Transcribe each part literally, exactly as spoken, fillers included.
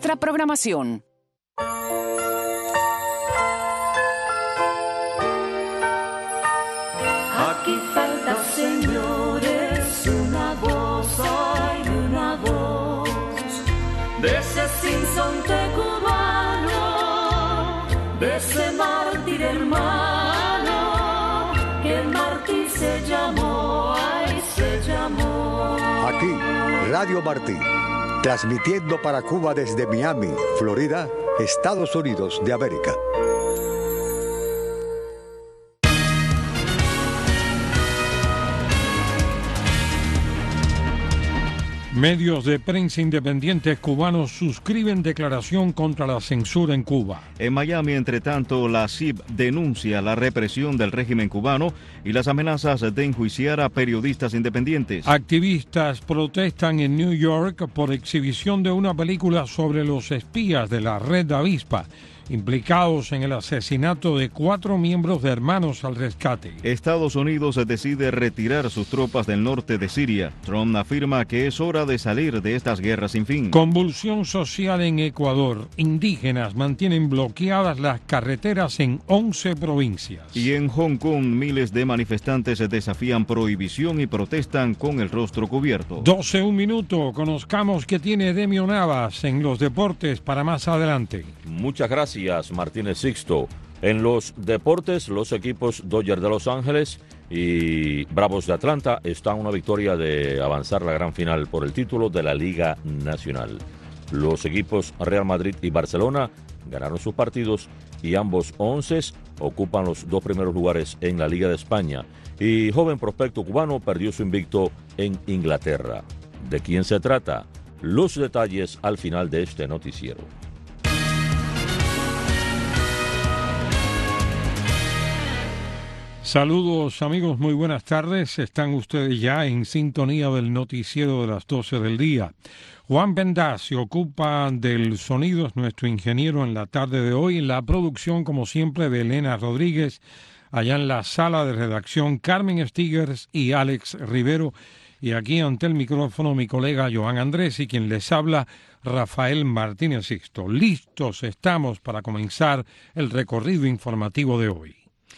nuestra programación. Aquí falta, señores, una voz, hay una voz de ese sinsonte cubano, de ese mártir hermano, que Martí se llamó, ay, se llamó. Aquí, Radio Martí, transmitiendo para Cuba desde Miami, Florida, Estados Unidos de América. Medios de prensa independientes cubanos suscriben declaración contra la censura en Cuba. En Miami, entre tanto, la C I B denuncia la represión del régimen cubano y las amenazas de enjuiciar a periodistas independientes. Activistas protestan en New York por exhibición de una película sobre los espías de la Red Avispa, implicados en el asesinato de cuatro miembros de Hermanos al Rescate. Estados Unidos decide retirar sus tropas del norte de Siria. Trump afirma que es hora de salir de estas guerras sin fin. Convulsión social en Ecuador. Indígenas mantienen bloqueadas las carreteras en once provincias. Y en Hong Kong, miles de manifestantes desafían prohibición y protestan con el rostro cubierto. doce, un minuto. Conozcamos qué tiene Demio Navas en los deportes para más adelante. Muchas gracias, Martínez Sixto. En los deportes, los equipos Dodgers de Los Ángeles y Bravos de Atlanta están a una victoria de avanzar la gran final por el título de la Liga Nacional. Los equipos Real Madrid y Barcelona ganaron sus partidos y ambos onces ocupan los dos primeros lugares en la Liga de España. Y joven prospecto cubano perdió su invicto en Inglaterra. ¿De quién se trata? Los detalles al final de este noticiero. Saludos amigos, muy buenas tardes. Están ustedes ya en sintonía del noticiero de las doce del día. Juan Bendaz se ocupa del sonido, es nuestro ingeniero en la tarde de hoy. En la producción, como siempre, de Elena Rodríguez. Allá en la sala de redacción, Carmen Stigers y Alex Rivero. Y aquí ante el micrófono, mi colega Joan Andrés y quien les habla, Rafael Martínez Sixto. Listos estamos para comenzar el recorrido informativo de hoy.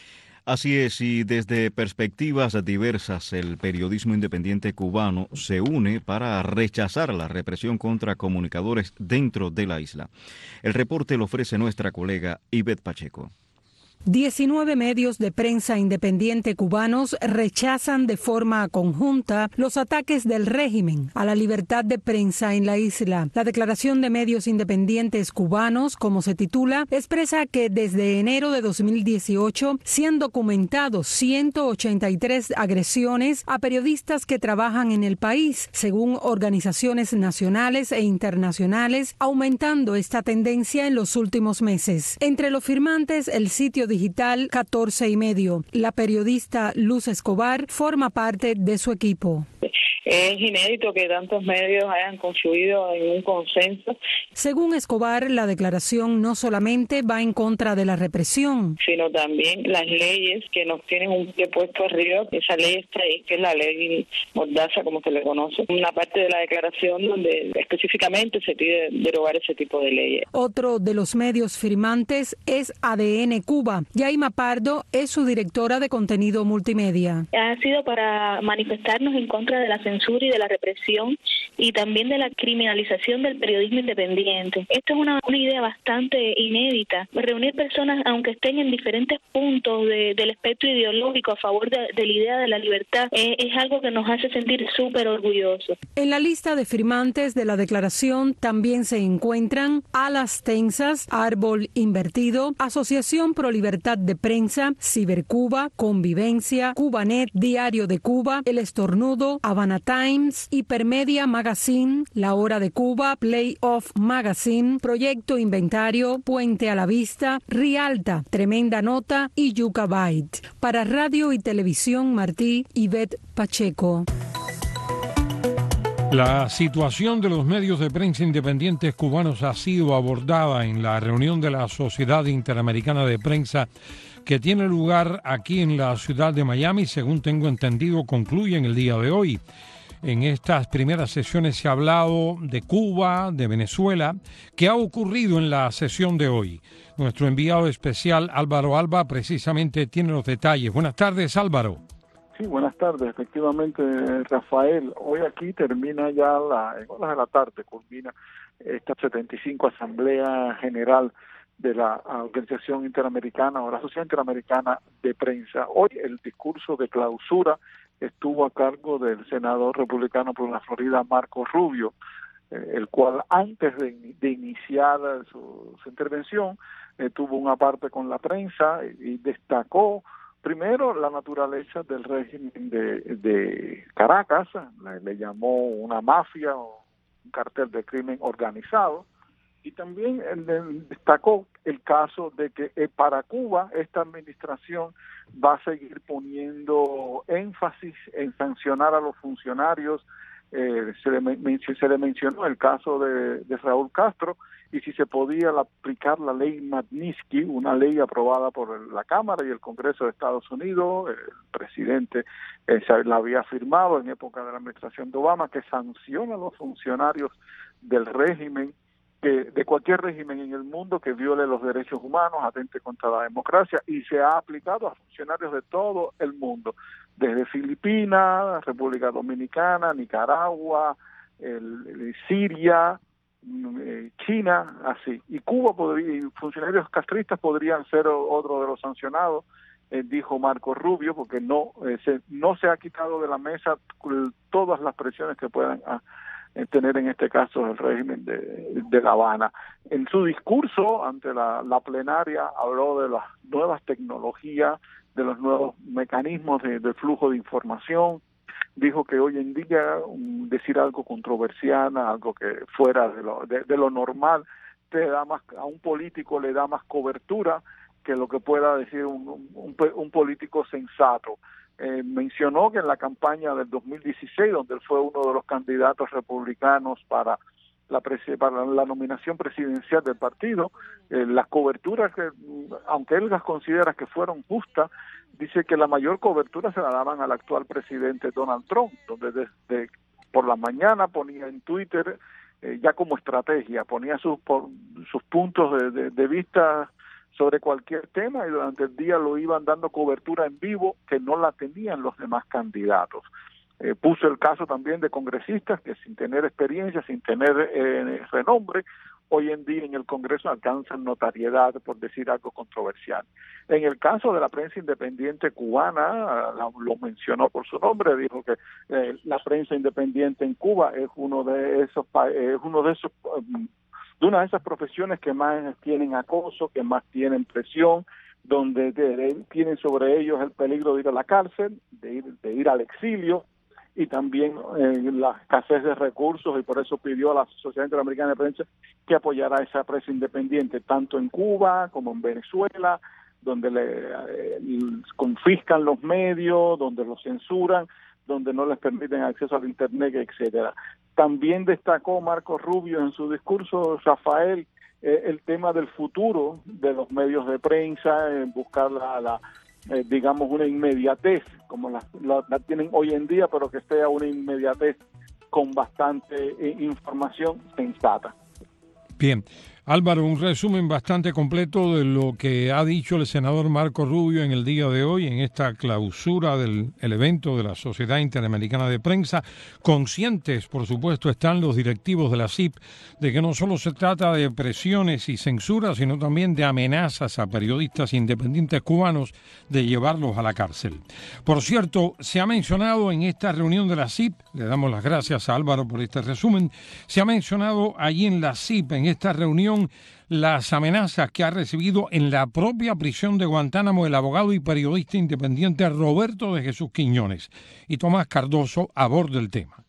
Así es, y desde perspectivas diversas, el periodismo independiente cubano se une para rechazar la represión contra comunicadores dentro de la isla. El reporte lo ofrece nuestra colega Ivette Pacheco. diecinueve medios de prensa independiente cubanos rechazan de forma conjunta los ataques del régimen a la libertad de prensa en la isla. La Declaración de Medios Independientes Cubanos, como se titula, expresa que desde enero de dos mil dieciocho se han documentado ciento ochenta y tres agresiones a periodistas que trabajan en el país, según organizaciones nacionales e internacionales, aumentando esta tendencia en los últimos meses. Entre los firmantes, el sitio digital catorce y medio. La periodista Luz Escobar forma parte de su equipo. Es inédito que tantos medios hayan confluido en un consenso. Según Escobar, la declaración no solamente va en contra de la represión, sino también las leyes que nos tienen un pie puesto arriba. Esa ley está ahí, que es la ley Mordaza, como se le conoce. Una parte de la declaración donde específicamente se pide derogar ese tipo de leyes. Otro de los medios firmantes es A D N Cuba. Yaima Pardo es su directora de contenido multimedia. Ha sido para manifestarnos en contra de la censura y de la represión y también de la criminalización del periodismo independiente. Esto es una, una idea bastante inédita. Reunir personas, aunque estén en diferentes puntos de, del espectro ideológico a favor de, de la idea de la libertad, eh, es algo que nos hace sentir súper orgullosos. En la lista de firmantes de la declaración también se encuentran Alas Tensas, Árbol Invertido, Asociación Pro Libertad de Prensa, Cibercuba, Convivencia, Cubanet, Diario de Cuba, El Estornudo, Habana Times, Hipermedia Magazine, La Hora de Cuba, Playoff Magazine, Proyecto Inventario, Puente a la Vista, Rialta, Tremenda Nota y Yuca Byte. Para Radio y Televisión Martí, Ivette Pacheco. La situación de los medios de prensa independientes cubanos ha sido abordada en la reunión de la Sociedad Interamericana de Prensa que tiene lugar aquí en la ciudad de Miami, según tengo entendido, concluye en el día de hoy. En estas primeras sesiones se ha hablado de Cuba, de Venezuela. ¿Qué ha ocurrido en la sesión de hoy? Nuestro enviado especial Álvaro Alba precisamente tiene los detalles. Buenas tardes, Álvaro. Sí, buenas tardes. Efectivamente, Rafael, hoy aquí termina ya la, en horas de la tarde, culmina esta setenta y cinco Asamblea General de la Organización Interamericana o la Sociedad Interamericana de Prensa. Hoy el discurso de clausura estuvo a cargo del senador republicano por la Florida, Marco Rubio, eh, el cual antes de, de iniciar su, su intervención eh, tuvo una parte con la prensa y, y destacó primero la naturaleza del régimen de, de Caracas, le, le llamó una mafia o un cartel de crimen organizado, y también él destacó el caso de que eh, para Cuba esta administración va a seguir poniendo énfasis en sancionar a los funcionarios. Eh, se, le men se le mencionó el caso de, de Raúl Castro y si se podía aplicar la ley Magnitsky, una ley aprobada por la Cámara y el Congreso de Estados Unidos. El presidente eh, se la había firmado en época de la administración de Obama, que sanciona a los funcionarios del régimen, que de cualquier régimen en el mundo que viole los derechos humanos, atente contra la democracia, y se ha aplicado a funcionarios de todo el mundo, desde Filipinas, República Dominicana, Nicaragua, el, el Siria, eh, China, así. Y Cuba, podría, y funcionarios castristas podrían ser otro de los sancionados, eh, dijo Marco Rubio, porque no, eh, se, no se ha quitado de la mesa todas las presiones que puedan a, tener en este caso el régimen de, de La Habana. En su discurso ante la, la plenaria habló de las nuevas tecnologías, de los nuevos mecanismos de, de flujo de información. Dijo que hoy en día um, decir algo controversial, algo que fuera de lo, de, de lo normal, te da más, a un político le da más cobertura que lo que pueda decir un, un, un político sensato. Eh, mencionó que en la campaña del dos mil dieciséis, donde él fue uno de los candidatos republicanos para la, para la nominación presidencial del partido, eh, las coberturas, que, aunque él las considera que fueron justas, dice que la mayor cobertura se la daban al actual presidente Donald Trump, donde desde por la mañana ponía en Twitter, eh, ya como estrategia, ponía sus, por, sus puntos de, de, de vista sobre cualquier tema y durante el día lo iban dando cobertura en vivo que no la tenían los demás candidatos. Eh, puso el caso también de congresistas que sin tener experiencia, sin tener eh, renombre, hoy en día en el Congreso alcanzan notariedad por decir algo controversial. En el caso de la prensa independiente cubana, lo mencionó por su nombre, dijo que eh, la prensa independiente en Cuba es uno de esos, es uno de esos um, de una de esas profesiones que más tienen acoso, que más tienen presión, donde de, de, tienen sobre ellos el peligro de ir a la cárcel, de ir, de ir al exilio, y también eh, la escasez de recursos, y por eso pidió a la Sociedad Interamericana de Prensa que apoyara a esa prensa independiente, tanto en Cuba como en Venezuela, donde le eh, confiscan los medios, donde los censuran, donde no les permiten acceso al Internet, etcétera. También destacó Marco Rubio en su discurso, Rafael, eh, el tema del futuro de los medios de prensa, en buscar la, la eh, digamos, una inmediatez, como la, la, la tienen hoy en día, pero que sea una inmediatez con bastante eh, información sensata. Bien. Álvaro, un resumen bastante completo de lo que ha dicho el senador Marco Rubio en el día de hoy, en esta clausura del el evento de la Sociedad Interamericana de Prensa. Conscientes, por supuesto, están los directivos de la C I P de que no solo se trata de presiones y censura, sino también de amenazas a periodistas independientes cubanos de llevarlos a la cárcel. Por cierto, se ha mencionado en esta reunión de la C I P, le damos las gracias a Álvaro por este resumen, se ha mencionado allí en la C I P, en esta reunión, las amenazas que ha recibido en la propia prisión de Guantánamo el abogado y periodista independiente Roberto de Jesús Quiñones. Y Tomás Cardoso aborda el tema.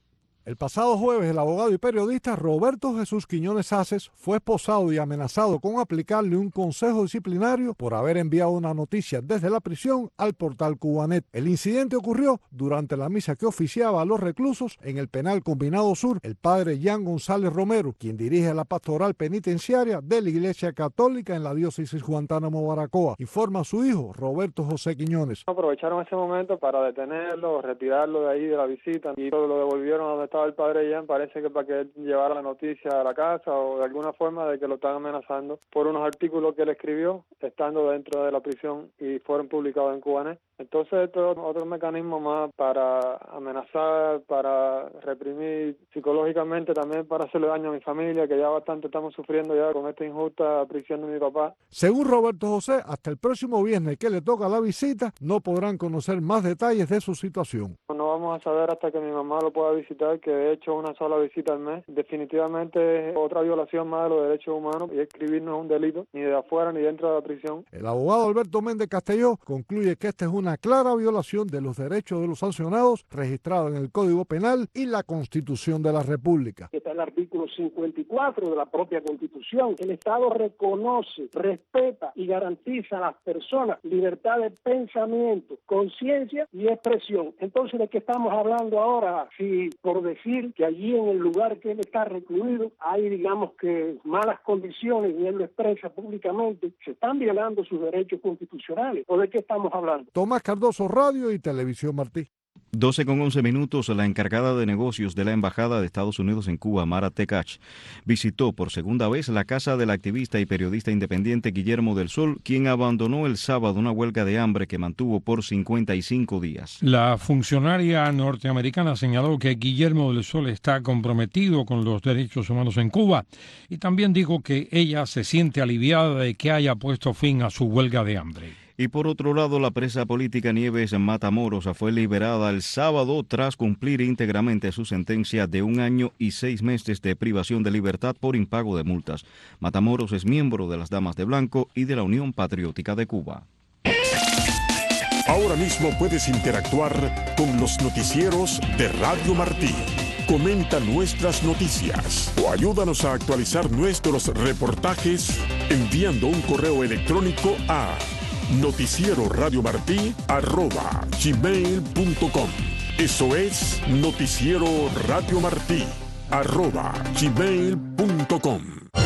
El pasado jueves, el abogado y periodista Roberto Jesús Quiñones Aces fue esposado y amenazado con aplicarle un consejo disciplinario por haber enviado una noticia desde la prisión al portal Cubanet. El incidente ocurrió durante la misa que oficiaba a los reclusos en el penal combinado sur el padre Jan González Romero, quien dirige la pastoral penitenciaria de la Iglesia Católica en la diócesis Guantánamo-Baracoa. Informa a su hijo, Roberto José Quiñones. Aprovecharon ese momento para detenerlo, retirarlo de ahí de la visita y lo devolvieron a donde estaba el padre Jan, parece que para que él llevara la noticia a la casa o de alguna forma de que lo están amenazando por unos artículos que él escribió estando dentro de la prisión y fueron publicados en Cubanet. Entonces esto es otro mecanismo más para amenazar, para reprimir psicológicamente, también para hacerle daño a mi familia, que ya bastante estamos sufriendo ya con esta injusta prisión de mi papá. Según Roberto José, hasta el próximo viernes que le toca la visita, no podrán conocer más detalles de su situación. No vamos a saber hasta que mi mamá lo pueda visitar, que de hecho una sola visita al mes. Definitivamente es otra violación más de los derechos humanos y escribir no es un delito, ni de afuera ni dentro de la prisión. El abogado Alberto Méndez Castelló concluye que esta es una clara violación de los derechos de los sancionados registrados en el Código Penal y la Constitución de la República. Está el artículo cincuenta y cuatro de la propia Constitución. El Estado reconoce, respeta y garantiza a las personas libertad de pensamiento, conciencia y expresión. Entonces, ¿de qué estamos hablando ahora? Si por decir que allí en el lugar que él está recluido hay, digamos, que malas condiciones y él lo expresa públicamente, se están violando sus derechos constitucionales. ¿O de qué estamos hablando? Tomás Cardoso, Radio y Televisión Martí. doce con once minutos, la encargada de negocios de la Embajada de Estados Unidos en Cuba, Mara Tekach, visitó por segunda vez la casa del activista y periodista independiente Guillermo del Sol, quien abandonó el sábado una huelga de hambre que mantuvo por cincuenta y cinco días. La funcionaria norteamericana señaló que Guillermo del Sol está comprometido con los derechos humanos en Cuba y también dijo que ella se siente aliviada de que haya puesto fin a su huelga de hambre. Y por otro lado, la presa política Nieves Matamoros fue liberada el sábado tras cumplir íntegramente su sentencia de un año y seis meses de privación de libertad por impago de multas. Matamoros es miembro de las Damas de Blanco y de la Unión Patriótica de Cuba. Ahora mismo puedes interactuar con los noticieros de Radio Martí. Comenta nuestras noticias o ayúdanos a actualizar nuestros reportajes enviando un correo electrónico a noticiero radio martí arroba gmail punto com. Eso es noticiero radio martí arroba gmail punto com.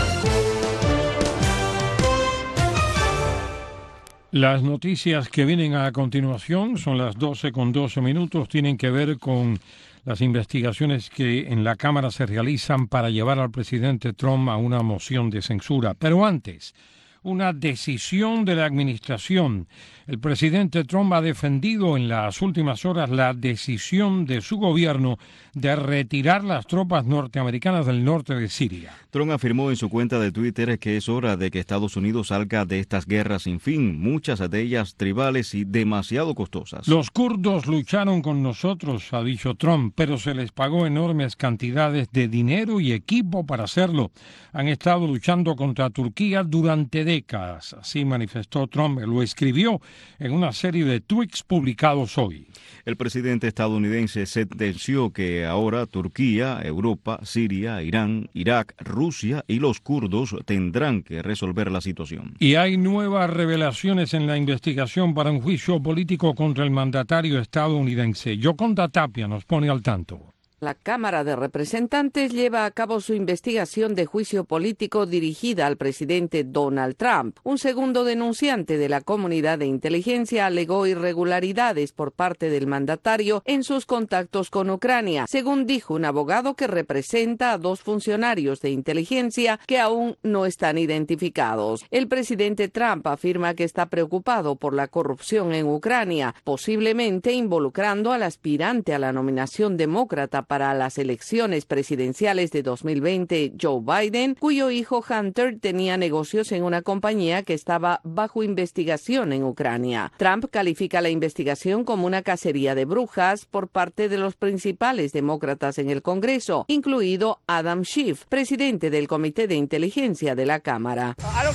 Las noticias que vienen a continuación son las doce con doce minutos, tienen que ver con las investigaciones que en la Cámara se realizan para llevar al presidente Trump a una moción de censura. Pero antes, una decisión de la administración. El presidente Trump ha defendido en las últimas horas la decisión de su gobierno de retirar las tropas norteamericanas del norte de Siria. Trump afirmó en su cuenta de Twitter que es hora de que Estados Unidos salga de estas guerras sin fin, muchas de ellas tribales y demasiado costosas. Los kurdos lucharon con nosotros, ha dicho Trump, pero se les pagó enormes cantidades de dinero y equipo para hacerlo. Han estado luchando contra Turquía durante décadas, así manifestó Trump, lo escribió en una serie de tweets publicados hoy. El presidente estadounidense sentenció que ahora Turquía, Europa, Siria, Irán, Irak, Rusia y los kurdos tendrán que resolver la situación. Y hay nuevas revelaciones en la investigación para un juicio político contra el mandatario estadounidense. Yoconda Tapia nos pone al tanto. La Cámara de Representantes lleva a cabo su investigación de juicio político dirigida al presidente Donald Trump. Un segundo denunciante de la comunidad de inteligencia alegó irregularidades por parte del mandatario en sus contactos con Ucrania, según dijo un abogado que representa a dos funcionarios de inteligencia que aún no están identificados. El presidente Trump afirma que está preocupado por la corrupción en Ucrania, posiblemente involucrando al aspirante a la nominación demócrata para las elecciones presidenciales de dos mil veinte, Joe Biden, cuyo hijo Hunter tenía negocios en una compañía que estaba bajo investigación en Ucrania. Trump califica la investigación como una cacería de brujas por parte de los principales demócratas en el Congreso, incluido Adam Schiff, presidente del Comité de Inteligencia de la Cámara.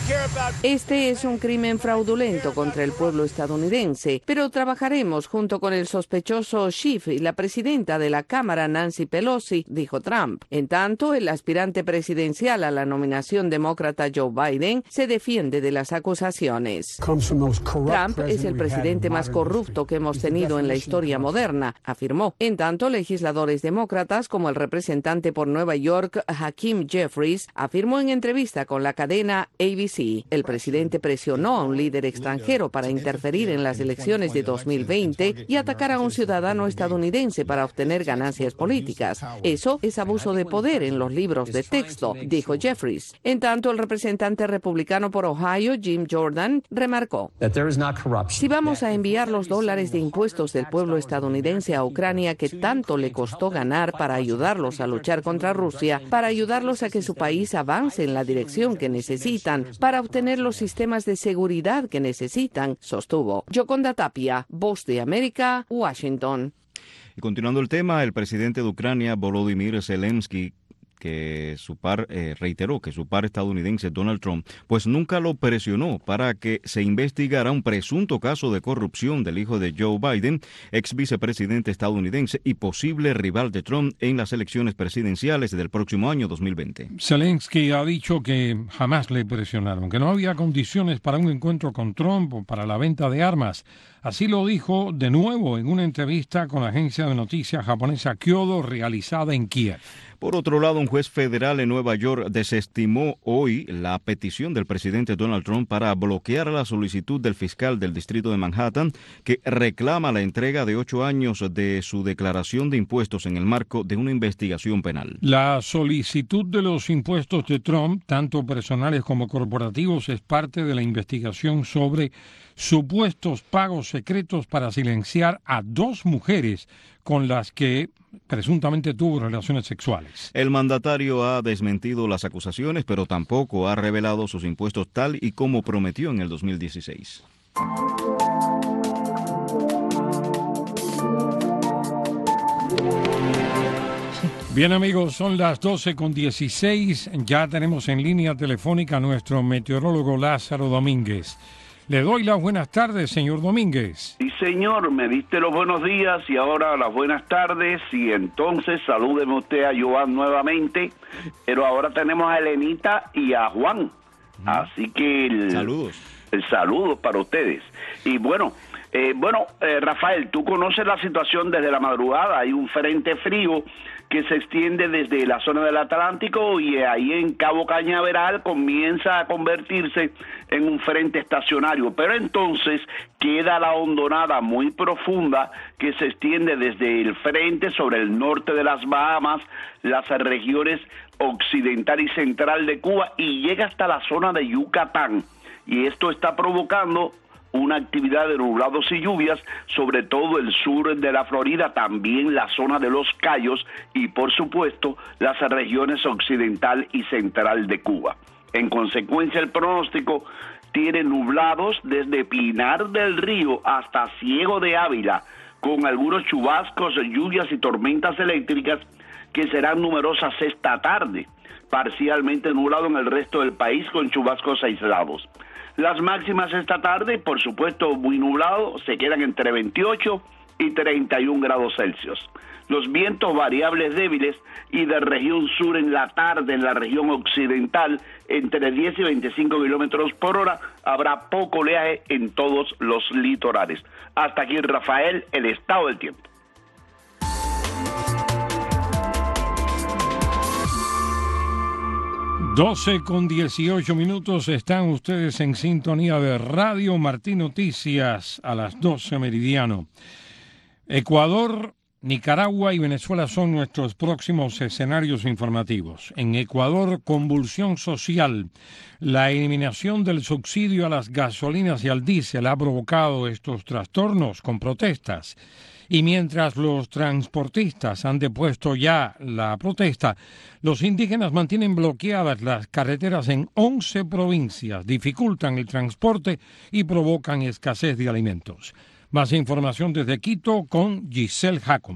Este es un crimen fraudulento contra el pueblo estadounidense, pero trabajaremos junto con el sospechoso Schiff y la presidenta de la Cámara, Nancy Nancy Pelosi, dijo Trump. En tanto, el aspirante presidencial a la nominación demócrata Joe Biden se defiende de las acusaciones. Trump es el presidente más corrupto que hemos tenido en la historia moderna, afirmó. En tanto, legisladores demócratas como el representante por Nueva York, Hakeem Jeffries, afirmó en entrevista con la cadena A B C. El presidente presionó a un líder extranjero para interferir en las elecciones de dos mil veinte y atacar a un ciudadano estadounidense para obtener ganancias políticas. Eso es abuso de poder en los libros de texto, dijo Jeffries. En tanto, el representante republicano por Ohio, Jim Jordan, remarcó: si vamos a enviar los dólares de impuestos del pueblo estadounidense a Ucrania que tanto le costó ganar para ayudarlos a luchar contra Rusia, para ayudarlos a que su país avance en la dirección que necesitan, para obtener los sistemas de seguridad que necesitan, sostuvo. Yoconda Tapia, Voz de América, Washington. Y continuando el tema, el presidente de Ucrania, Volodymyr Zelensky, que su par eh, reiteró que su par estadounidense Donald Trump pues nunca lo presionó para que se investigara un presunto caso de corrupción del hijo de Joe Biden, ex vicepresidente estadounidense y posible rival de Trump en las elecciones presidenciales del próximo año dos mil veinte. Zelensky ha dicho que jamás le presionaron, que no había condiciones para un encuentro con Trump o para la venta de armas. Así lo dijo de nuevo en una entrevista con la agencia de noticias japonesa Kyodo realizada en Kiev. Por otro lado, un juez federal en Nueva York desestimó hoy la petición del presidente Donald Trump para bloquear la solicitud del fiscal del distrito de Manhattan que reclama la entrega de ocho años de su declaración de impuestos en el marco de una investigación penal. La solicitud de los impuestos de Trump, tanto personales como corporativos, es parte de la investigación sobre supuestos pagos secretos para silenciar a dos mujeres con las que presuntamente tuvo relaciones sexuales. El mandatario ha desmentido las acusaciones, pero tampoco ha revelado sus impuestos tal y como prometió en el dos mil dieciséis. Bien, amigos, son las doce con dieciséis. Ya tenemos en línea telefónica a nuestro meteorólogo Lázaro Domínguez. Le doy las buenas tardes, señor Domínguez. Sí, señor, me diste los buenos días y ahora las buenas tardes, y entonces salúdeme usted a Joan nuevamente, pero ahora tenemos a Elenita y a Juan, así que el, saludos. El saludo para ustedes. Y bueno, eh, bueno, eh, Rafael, tú conoces la situación desde la madrugada, hay un frente frío que se extiende desde la zona del Atlántico y ahí en Cabo Cañaveral comienza a convertirse en un frente estacionario, pero entonces queda la hondonada muy profunda que se extiende desde el frente sobre el norte de las Bahamas, las regiones occidental y central de Cuba y llega hasta la zona de Yucatán, y esto está provocando una actividad de nublados y lluvias, sobre todo el sur de la Florida, también la zona de los Cayos y, por supuesto, las regiones occidental y central de Cuba. En consecuencia, el pronóstico tiene nublados desde Pinar del Río hasta Ciego de Ávila, con algunos chubascos, lluvias y tormentas eléctricas que serán numerosas esta tarde, parcialmente nublado en el resto del país con chubascos aislados. Las máximas esta tarde, por supuesto muy nublado, se quedan entre veintiocho y treinta y un grados Celsius. Los vientos variables débiles y de región sur en la tarde, en la región occidental, entre diez y veinticinco kilómetros por hora, habrá poco oleaje en todos los litorales. Hasta aquí, Rafael, el estado del tiempo. doce con dieciocho minutos, están ustedes en sintonía de Radio Martí Noticias a las doce meridiano. Ecuador, Nicaragua y Venezuela son nuestros próximos escenarios informativos. En Ecuador, convulsión social. La eliminación del subsidio a las gasolinas y al diésel ha provocado estos trastornos con protestas. Y mientras los transportistas han depuesto ya la protesta, los indígenas mantienen bloqueadas las carreteras en once provincias, dificultan el transporte y provocan escasez de alimentos. Más información desde Quito con Giselle Jacome.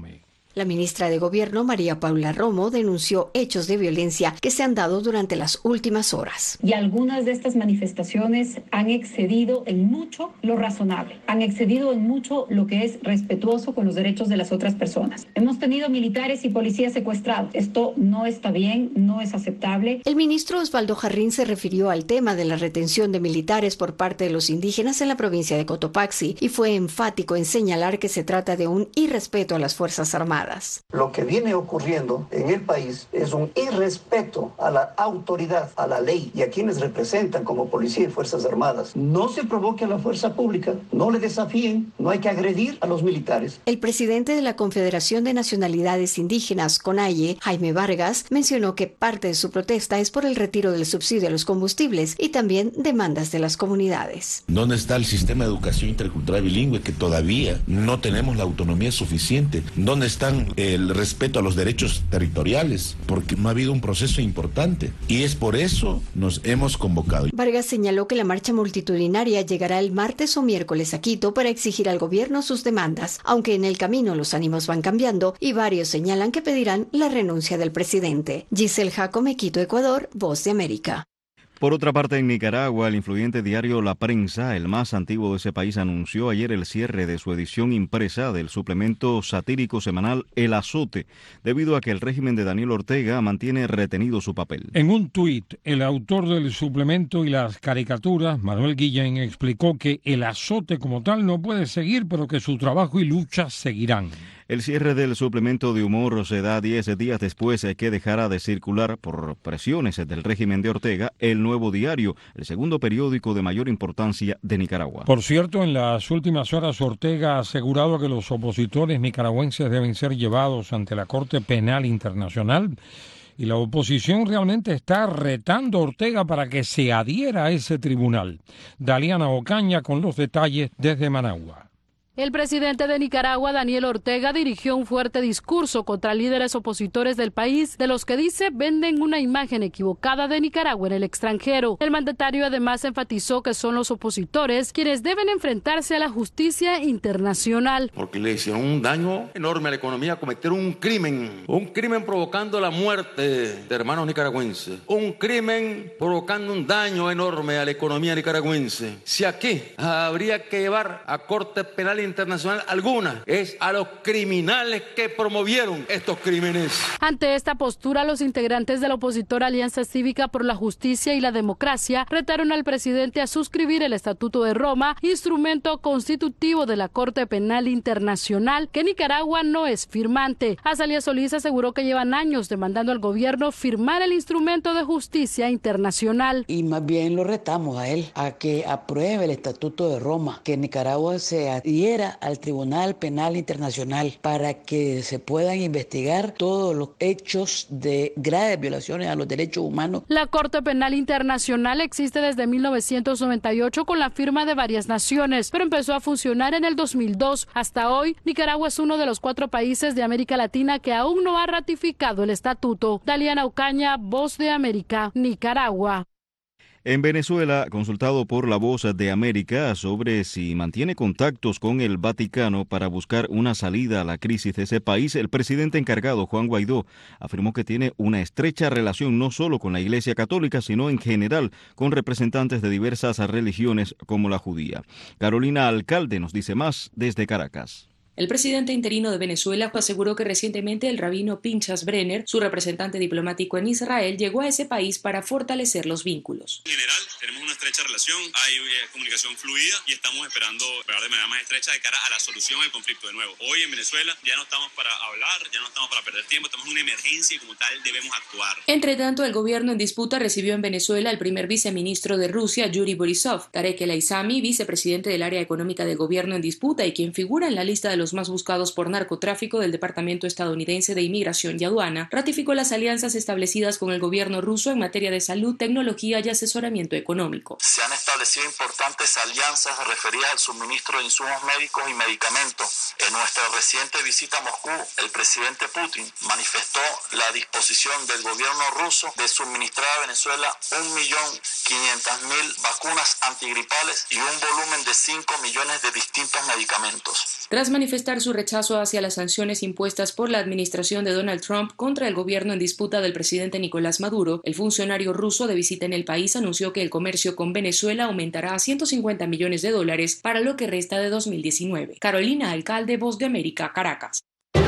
La ministra de Gobierno, María Paula Romo, denunció hechos de violencia que se han dado durante las últimas horas. Y algunas de estas manifestaciones han excedido en mucho lo razonable, han excedido en mucho lo que es respetuoso con los derechos de las otras personas. Hemos tenido militares y policías secuestrados. Esto no está bien, no es aceptable. El ministro Osvaldo Jarrín se refirió al tema de la retención de militares por parte de los indígenas en la provincia de Cotopaxi y fue enfático en señalar que se trata de un irrespeto a las Fuerzas Armadas. Lo que viene ocurriendo en el país es un irrespeto a la autoridad, a la ley y a quienes representan como policía y Fuerzas Armadas. No se provoque a la fuerza pública, no le desafíen, no hay que agredir a los militares. El presidente de la Confederación de Nacionalidades Indígenas, CONAIE, Jaime Vargas, mencionó que parte de su protesta es por el retiro del subsidio a los combustibles y también demandas de las comunidades. ¿Dónde está el sistema de educación intercultural bilingüe que todavía no tenemos la autonomía suficiente? ¿Dónde está el respeto a los derechos territoriales? Porque no ha habido un proceso importante y es por eso nos hemos convocado. Vargas señaló que la marcha multitudinaria llegará el martes o miércoles a Quito para exigir al gobierno sus demandas, aunque en el camino los ánimos van cambiando y varios señalan que pedirán la renuncia del presidente. Giselle Jacome, Quito, Ecuador, Voz de América. Por otra parte, en Nicaragua, el influyente diario La Prensa, el más antiguo de ese país, anunció ayer el cierre de su edición impresa del suplemento satírico semanal El Azote, debido a que el régimen de Daniel Ortega mantiene retenido su papel. En un tuit, el autor del suplemento y las caricaturas, Manuel Guillén, explicó que El Azote como tal no puede seguir, pero que su trabajo y lucha seguirán. El cierre del suplemento de humor se da diez días después que dejara de circular por presiones del régimen de Ortega El Nuevo Diario, el segundo periódico de mayor importancia de Nicaragua. Por cierto, en las últimas horas Ortega ha asegurado que los opositores nicaragüenses deben ser llevados ante la Corte Penal Internacional y la oposición realmente está retando a Ortega para que se adhiera a ese tribunal. Daliana Ocaña con los detalles desde Managua. El presidente de Nicaragua, Daniel Ortega, dirigió un fuerte discurso contra líderes opositores del país, de los que dice venden una imagen equivocada de Nicaragua en el extranjero. El mandatario además enfatizó que son los opositores quienes deben enfrentarse a la justicia internacional. Porque le hicieron un daño enorme a la economía, cometieron un crimen, un crimen provocando la muerte de hermanos nicaragüenses, un crimen provocando un daño enorme a la economía nicaragüense. Si aquí habría que llevar a Corte Penal Internacional alguna, es a los criminales que promovieron estos crímenes. Ante esta postura, los integrantes de la opositora Alianza Cívica por la Justicia y la Democracia retaron al presidente a suscribir el Estatuto de Roma, instrumento constitutivo de la Corte Penal Internacional, que Nicaragua no es firmante. Azalía Solís aseguró que llevan años demandando al gobierno firmar el instrumento de justicia internacional. Y más bien lo retamos a él, a que apruebe el Estatuto de Roma, que Nicaragua se adhiera al Tribunal Penal Internacional para que se puedan investigar todos los hechos de graves violaciones a los derechos humanos. La Corte Penal Internacional existe desde mil novecientos noventa y ocho con la firma de varias naciones, pero empezó a funcionar en el dos mil dos. Hasta hoy, Nicaragua es uno de los cuatro países de América Latina que aún no ha ratificado el estatuto. Daliana Ocaña, Voz de América, Nicaragua. En Venezuela, consultado por La Voz de América sobre si mantiene contactos con el Vaticano para buscar una salida a la crisis de ese país, el presidente encargado, Juan Guaidó, afirmó que tiene una estrecha relación no solo con la Iglesia Católica, sino en general con representantes de diversas religiones como la judía. Carolina Alcalde nos dice más desde Caracas. El presidente interino de Venezuela aseguró que recientemente el rabino Pinchas Brenner, su representante diplomático en Israel, llegó a ese país para fortalecer los vínculos. En general, tenemos una estrecha relación, hay eh, comunicación fluida y estamos esperando operar de manera más estrecha de cara a la solución del conflicto de nuevo. Hoy en Venezuela ya no estamos para hablar, ya no estamos para perder tiempo, estamos en una emergencia y como tal debemos actuar. Entre tanto, el gobierno en disputa recibió en Venezuela al primer viceministro de Rusia, Yuri Borisov, Tarek El Aissami, vicepresidente del área económica del gobierno en disputa y quien figura en la lista de los más buscados por narcotráfico del Departamento Estadounidense de Inmigración y Aduana, ratificó las alianzas establecidas con el gobierno ruso en materia de salud, tecnología y asesoramiento económico. México. Se han establecido importantes alianzas referidas al suministro de insumos médicos y medicamentos. En nuestra reciente visita a Moscú, el presidente Putin manifestó la disposición del gobierno ruso de suministrar a Venezuela un millón quinientas mil vacunas antigripales y un volumen de cinco millones de distintos medicamentos. Tras manifestar su rechazo hacia las sanciones impuestas por la administración de Donald Trump contra el gobierno en disputa del presidente Nicolás Maduro, el funcionario ruso de visita en el país anunció que el comercio con Venezuela aumentará a ciento cincuenta millones de dólares para lo que resta de dos mil diecinueve. Carolina Alcalde, Voz de América, Caracas.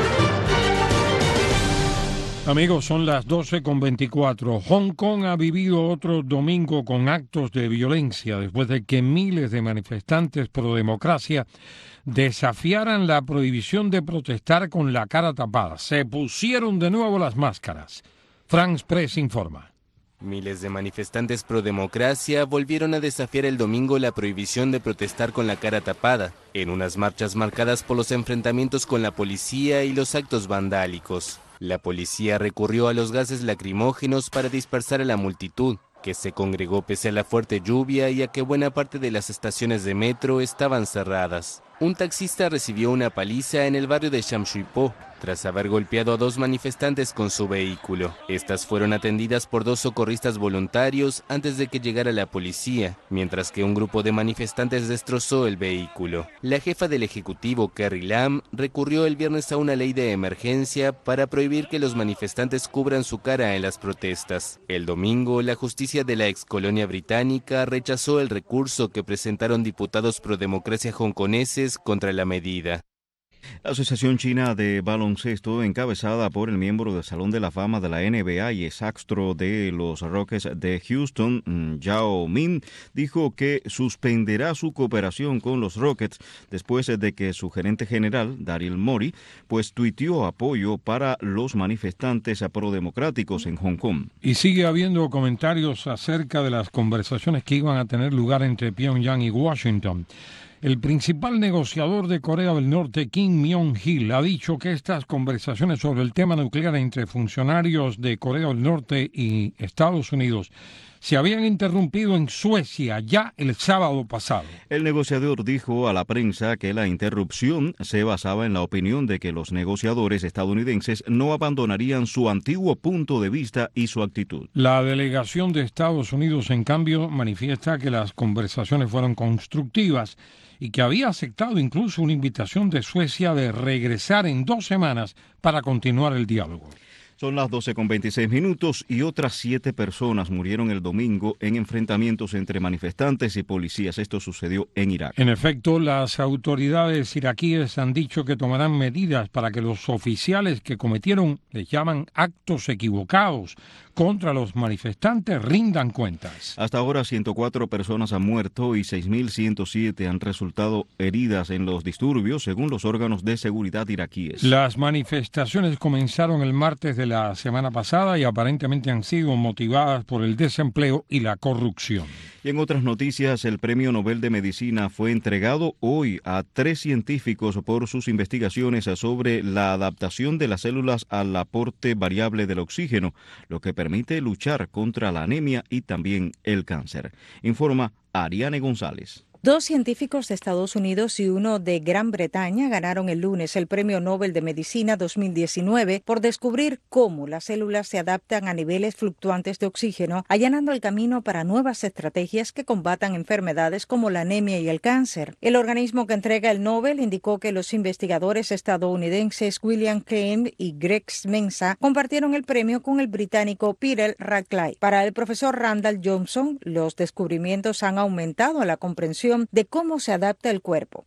Amigos, son las doce con veinticuatro. Hong Kong ha vivido otro domingo con actos de violencia después de que miles de manifestantes pro democracia desafiaran la prohibición de protestar con la cara tapada. Se pusieron de nuevo las máscaras. France Press informa. Miles de manifestantes pro democracia volvieron a desafiar el domingo la prohibición de protestar con la cara tapada, en unas marchas marcadas por los enfrentamientos con la policía y los actos vandálicos. La policía recurrió a los gases lacrimógenos para dispersar a la multitud, que se congregó pese a la fuerte lluvia y a que buena parte de las estaciones de metro estaban cerradas. Un taxista recibió una paliza en el barrio de Shamshui-Po tras haber golpeado a dos manifestantes con su vehículo. Estas fueron atendidas por dos socorristas voluntarios antes de que llegara la policía, mientras que un grupo de manifestantes destrozó el vehículo. La jefa del Ejecutivo, Carrie Lam, recurrió el viernes a una ley de emergencia para prohibir que los manifestantes cubran su cara en las protestas. El domingo, la justicia de la excolonia británica rechazó el recurso que presentaron diputados pro democracia hongkoneses contra la medida. La Asociación China de Baloncesto, encabezada por el miembro del Salón de la Fama de la N B A y exastro de los Rockets de Houston, Yao Ming, dijo que suspenderá su cooperación con los Rockets después de que su gerente general, Daryl Morey, pues tuiteó apoyo para los manifestantes prodemocráticos en Hong Kong. Y sigue habiendo comentarios acerca de las conversaciones que iban a tener lugar entre Pyongyang y Washington. El principal negociador de Corea del Norte, Kim Myong-il, ha dicho que estas conversaciones sobre el tema nuclear entre funcionarios de Corea del Norte y Estados Unidos se habían interrumpido en Suecia ya el sábado pasado. El negociador dijo a la prensa que la interrupción se basaba en la opinión de que los negociadores estadounidenses no abandonarían su antiguo punto de vista y su actitud. La delegación de Estados Unidos, en cambio, manifiesta que las conversaciones fueron constructivas y que había aceptado incluso una invitación de Suecia de regresar en dos semanas para continuar el diálogo. Son las doce con veintiséis minutos y otras siete personas murieron el domingo en enfrentamientos entre manifestantes y policías. Esto sucedió en Irak. En efecto, las autoridades iraquíes han dicho que tomarán medidas para que los oficiales que cometieron, les llaman actos equivocados, contra los manifestantes rindan cuentas. Hasta ahora ciento cuatro personas han muerto y seis mil ciento siete han resultado heridas en los disturbios, según los órganos de seguridad iraquíes. Las manifestaciones comenzaron el martes de la semana pasada y aparentemente han sido motivadas por el desempleo y la corrupción. Y en otras noticias, el Premio Nobel de Medicina fue entregado hoy a tres científicos por sus investigaciones sobre la adaptación de las células al aporte variable del oxígeno, lo que permite luchar contra la anemia y también el cáncer. Informa Ariane González. Dos científicos de Estados Unidos y uno de Gran Bretaña ganaron el lunes el Premio Nobel de Medicina dos mil diecinueve por descubrir cómo las células se adaptan a niveles fluctuantes de oxígeno, allanando el camino para nuevas estrategias que combatan enfermedades como la anemia y el cáncer. El organismo que entrega el Nobel indicó que los investigadores estadounidenses William Kaim y Greg Mensa compartieron el premio con el británico Peter Radcliffe. Para el profesor Randall Johnson, los descubrimientos han aumentado la comprensión de cómo se adapta el cuerpo.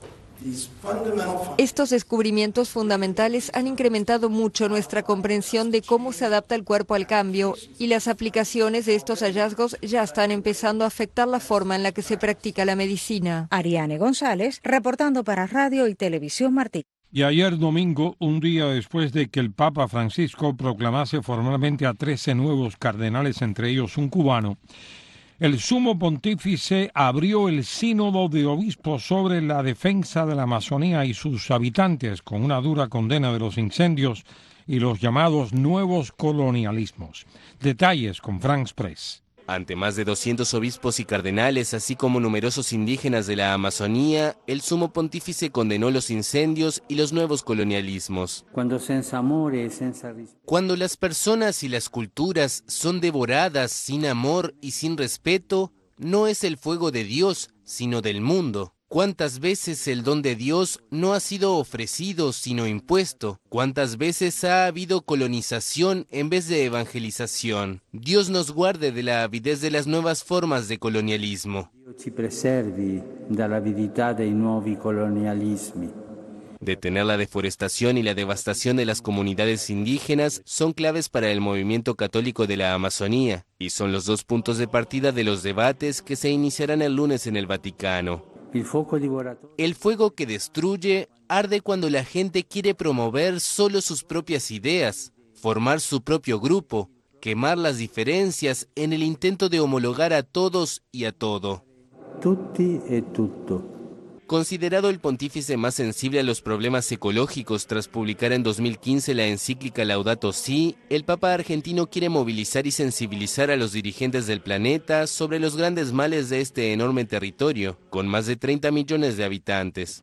Estos descubrimientos fundamentales han incrementado mucho nuestra comprensión de cómo se adapta el cuerpo al cambio, y las aplicaciones de estos hallazgos ya están empezando a afectar la forma en la que se practica la medicina. Ariane González, reportando para Radio y Televisión Martí. Y ayer domingo, un día después de que el Papa Francisco proclamase formalmente a trece nuevos cardenales, entre ellos un cubano, el sumo pontífice abrió el sínodo de obispos sobre la defensa de la Amazonía y sus habitantes, con una dura condena de los incendios y los llamados nuevos colonialismos. Detalles con France Press. Ante más de doscientos obispos y cardenales, así como numerosos indígenas de la Amazonía, el sumo pontífice condenó los incendios y los nuevos colonialismos. Cuando, senza amore, senza... Cuando las personas y las culturas son devoradas sin amor y sin respeto, no es el fuego de Dios, sino del mundo. ¿Cuántas veces el don de Dios no ha sido ofrecido sino impuesto? ¿Cuántas veces ha habido colonización en vez de evangelización? Dios nos guarde de la avidez de las nuevas formas de colonialismo. Dio ci preservi dall'avidità dei nuovi colonialismi. Detener la deforestación y la devastación de las comunidades indígenas son claves para el movimiento católico de la Amazonía y son los dos puntos de partida de los debates que se iniciarán el lunes en el Vaticano. El fuego que destruye arde cuando la gente quiere promover solo sus propias ideas, formar su propio grupo, quemar las diferencias en el intento de homologar a todos y a todo. Tutti e tutto. Considerado el pontífice más sensible a los problemas ecológicos tras publicar en dos mil quince la encíclica Laudato Si, el Papa argentino quiere movilizar y sensibilizar a los dirigentes del planeta sobre los grandes males de este enorme territorio, con más de treinta millones de habitantes.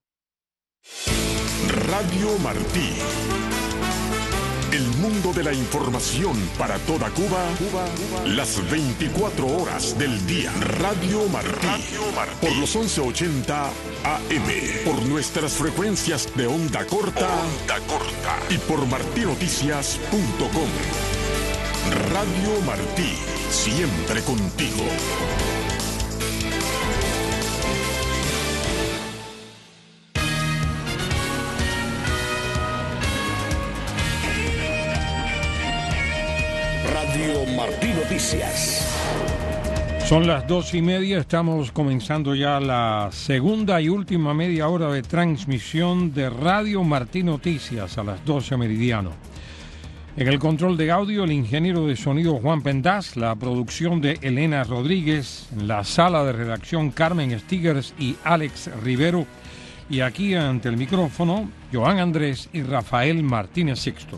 Radio Martí. El mundo de la información para toda Cuba, Cuba, Cuba, las veinticuatro horas del día. Radio Martí, Radio Martí. Por los once ochenta A M, por nuestras frecuencias de onda corta, onda corta y por martinoticias punto com. Radio Martí, siempre contigo. Radio Martí Noticias. Son las dos y media, estamos comenzando ya la segunda y última media hora de transmisión de Radio Martí Noticias a las doce meridiano. En el control de audio, el ingeniero de sonido Juan Pendaz, la producción de Elena Rodríguez, en la sala de redacción Carmen Stigers y Alex Rivero, y aquí ante el micrófono, Joan Andrés y Rafael Martínez Sixto.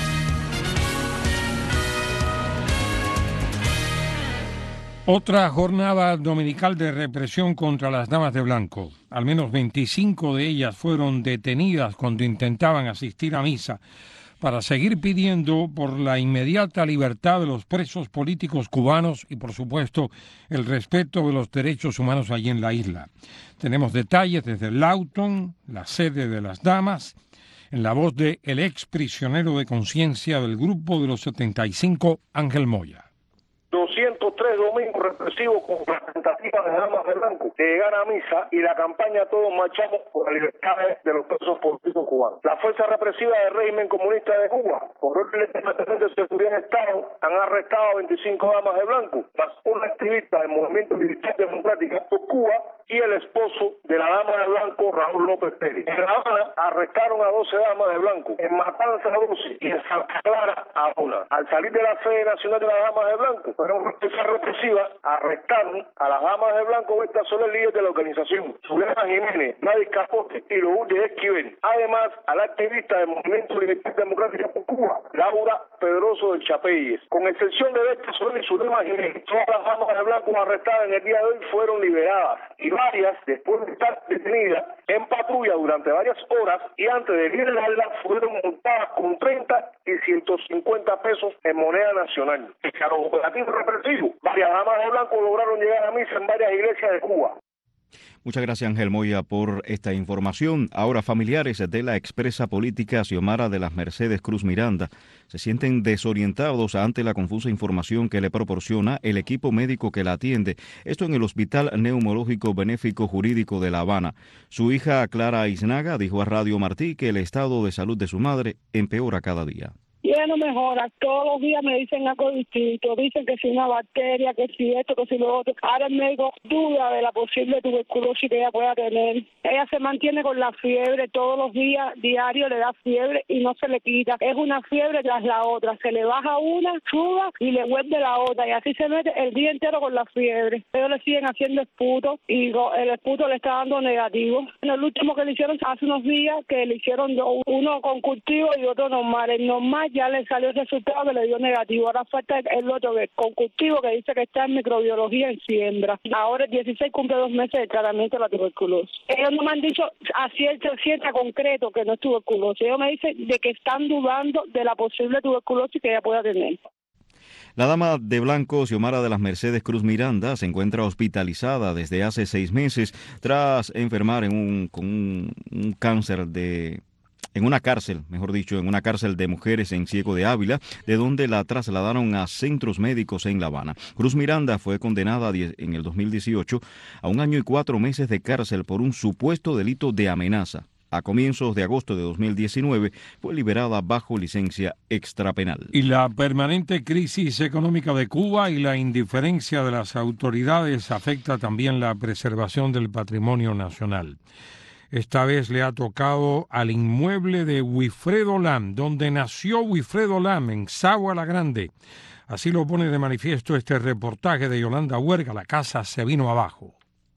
Otra jornada dominical de represión contra las damas de blanco. Al menos veinticinco de ellas fueron detenidas cuando intentaban asistir a misa para seguir pidiendo por la inmediata libertad de los presos políticos cubanos y, por supuesto, el respeto de los derechos humanos allí en la isla. Tenemos detalles desde Lawton, la sede de las damas, en la voz de el ex prisionero de conciencia del Grupo de los setenta y cinco, Ángel Moya. doscientos tres domingos represivos con las tentativas de damas de blanco de llegar a misa y la campaña Todos marchamos por la libertad de los presos políticos cubanos. Las fuerzas represivas del régimen comunista de Cuba, por orden del Departamento de Seguridad del Estado, han arrestado a veinticinco damas de blanco, más una activista del Movimiento de Libertad Democrática por Cuba y el esposo de la dama de blanco, Raúl López Pérez. En La Habana arrestaron a doce damas de blanco, en Matanzas a doce y en Santa Clara a una. Al salir de la sede nacional de las damas de blanco, fueron fuerzas represivas, arrestaron a las damas de blanco, estas son el líder de la organización, Zulema Jiménez, Nadie Capote y Lourdes Esquivel. Además, al activista del Movimiento de Libertad Democrática por Cuba, Laura Pedroso del Chapeyes. Con excepción de Berta Soler y Zulema Jiménez, todas las damas de blanco arrestadas en el día de hoy fueron liberadas y varias, después de estar detenidas en patrulla durante varias horas y antes de liberarlas, fueron multadas con treinta y ciento cincuenta pesos en moneda nacional. Pese a los operativos represivos, varias damas de blanco lograron llegar a misa en varias iglesias de Cuba. Muchas gracias, Ángel Moya, por esta información. Ahora, familiares de la expresa política Xiomara de las Mercedes Cruz Miranda se sienten desorientados ante la confusa información que le proporciona el equipo médico que la atiende. Esto en el Hospital Neumológico Benéfico Jurídico de La Habana. Su hija Clara Iznaga dijo a Radio Martí que el estado de salud de su madre empeora cada día. Y ella no mejora, todos los días me dicen algo distinto, dicen que si una bacteria, que si esto, que si lo otro. Ahora el médico duda de la posible tuberculosis que ella pueda tener. Ella se mantiene con la fiebre todos los días, diario le da fiebre y no se le quita. Es una fiebre tras la otra, se le baja una, suba y le vuelve la otra y así se mete el día entero con la fiebre. Ellos le siguen haciendo esputo y el esputo le está dando negativo. El último que le hicieron hace unos días, que le hicieron uno con cultivo y otro normal. El normal ya le salió el resultado que le dio negativo. Ahora falta el otro, que con cultivo, que dice que está en microbiología en siembra. Ahora el dieciséis cumple dos meses de tratamiento de la tuberculosis. Ellos no me han dicho a cierta, cierta concreto que no es tuberculosis. Ellos me dicen de que están dudando de la posible tuberculosis que ella pueda tener. La dama de blanco, Xiomara de las Mercedes Cruz Miranda, se encuentra hospitalizada desde hace seis meses tras enfermar en un, con un, un cáncer de... en una cárcel, mejor dicho, en una cárcel de mujeres en Ciego de Ávila, de donde la trasladaron a centros médicos en La Habana. Cruz Miranda fue condenada en el dos mil dieciocho a un año y cuatro meses de cárcel por un supuesto delito de amenaza. A comienzos de agosto de dos mil diecinueve fue liberada bajo licencia extrapenal. Y la permanente crisis económica de Cuba y la indiferencia de las autoridades afecta también la preservación del patrimonio nacional. Esta vez le ha tocado al inmueble de Wilfredo Lam, donde nació Wilfredo Lam, en Sagua la Grande. Así lo pone de manifiesto este reportaje de Yolanda Huerga. La casa se vino abajo.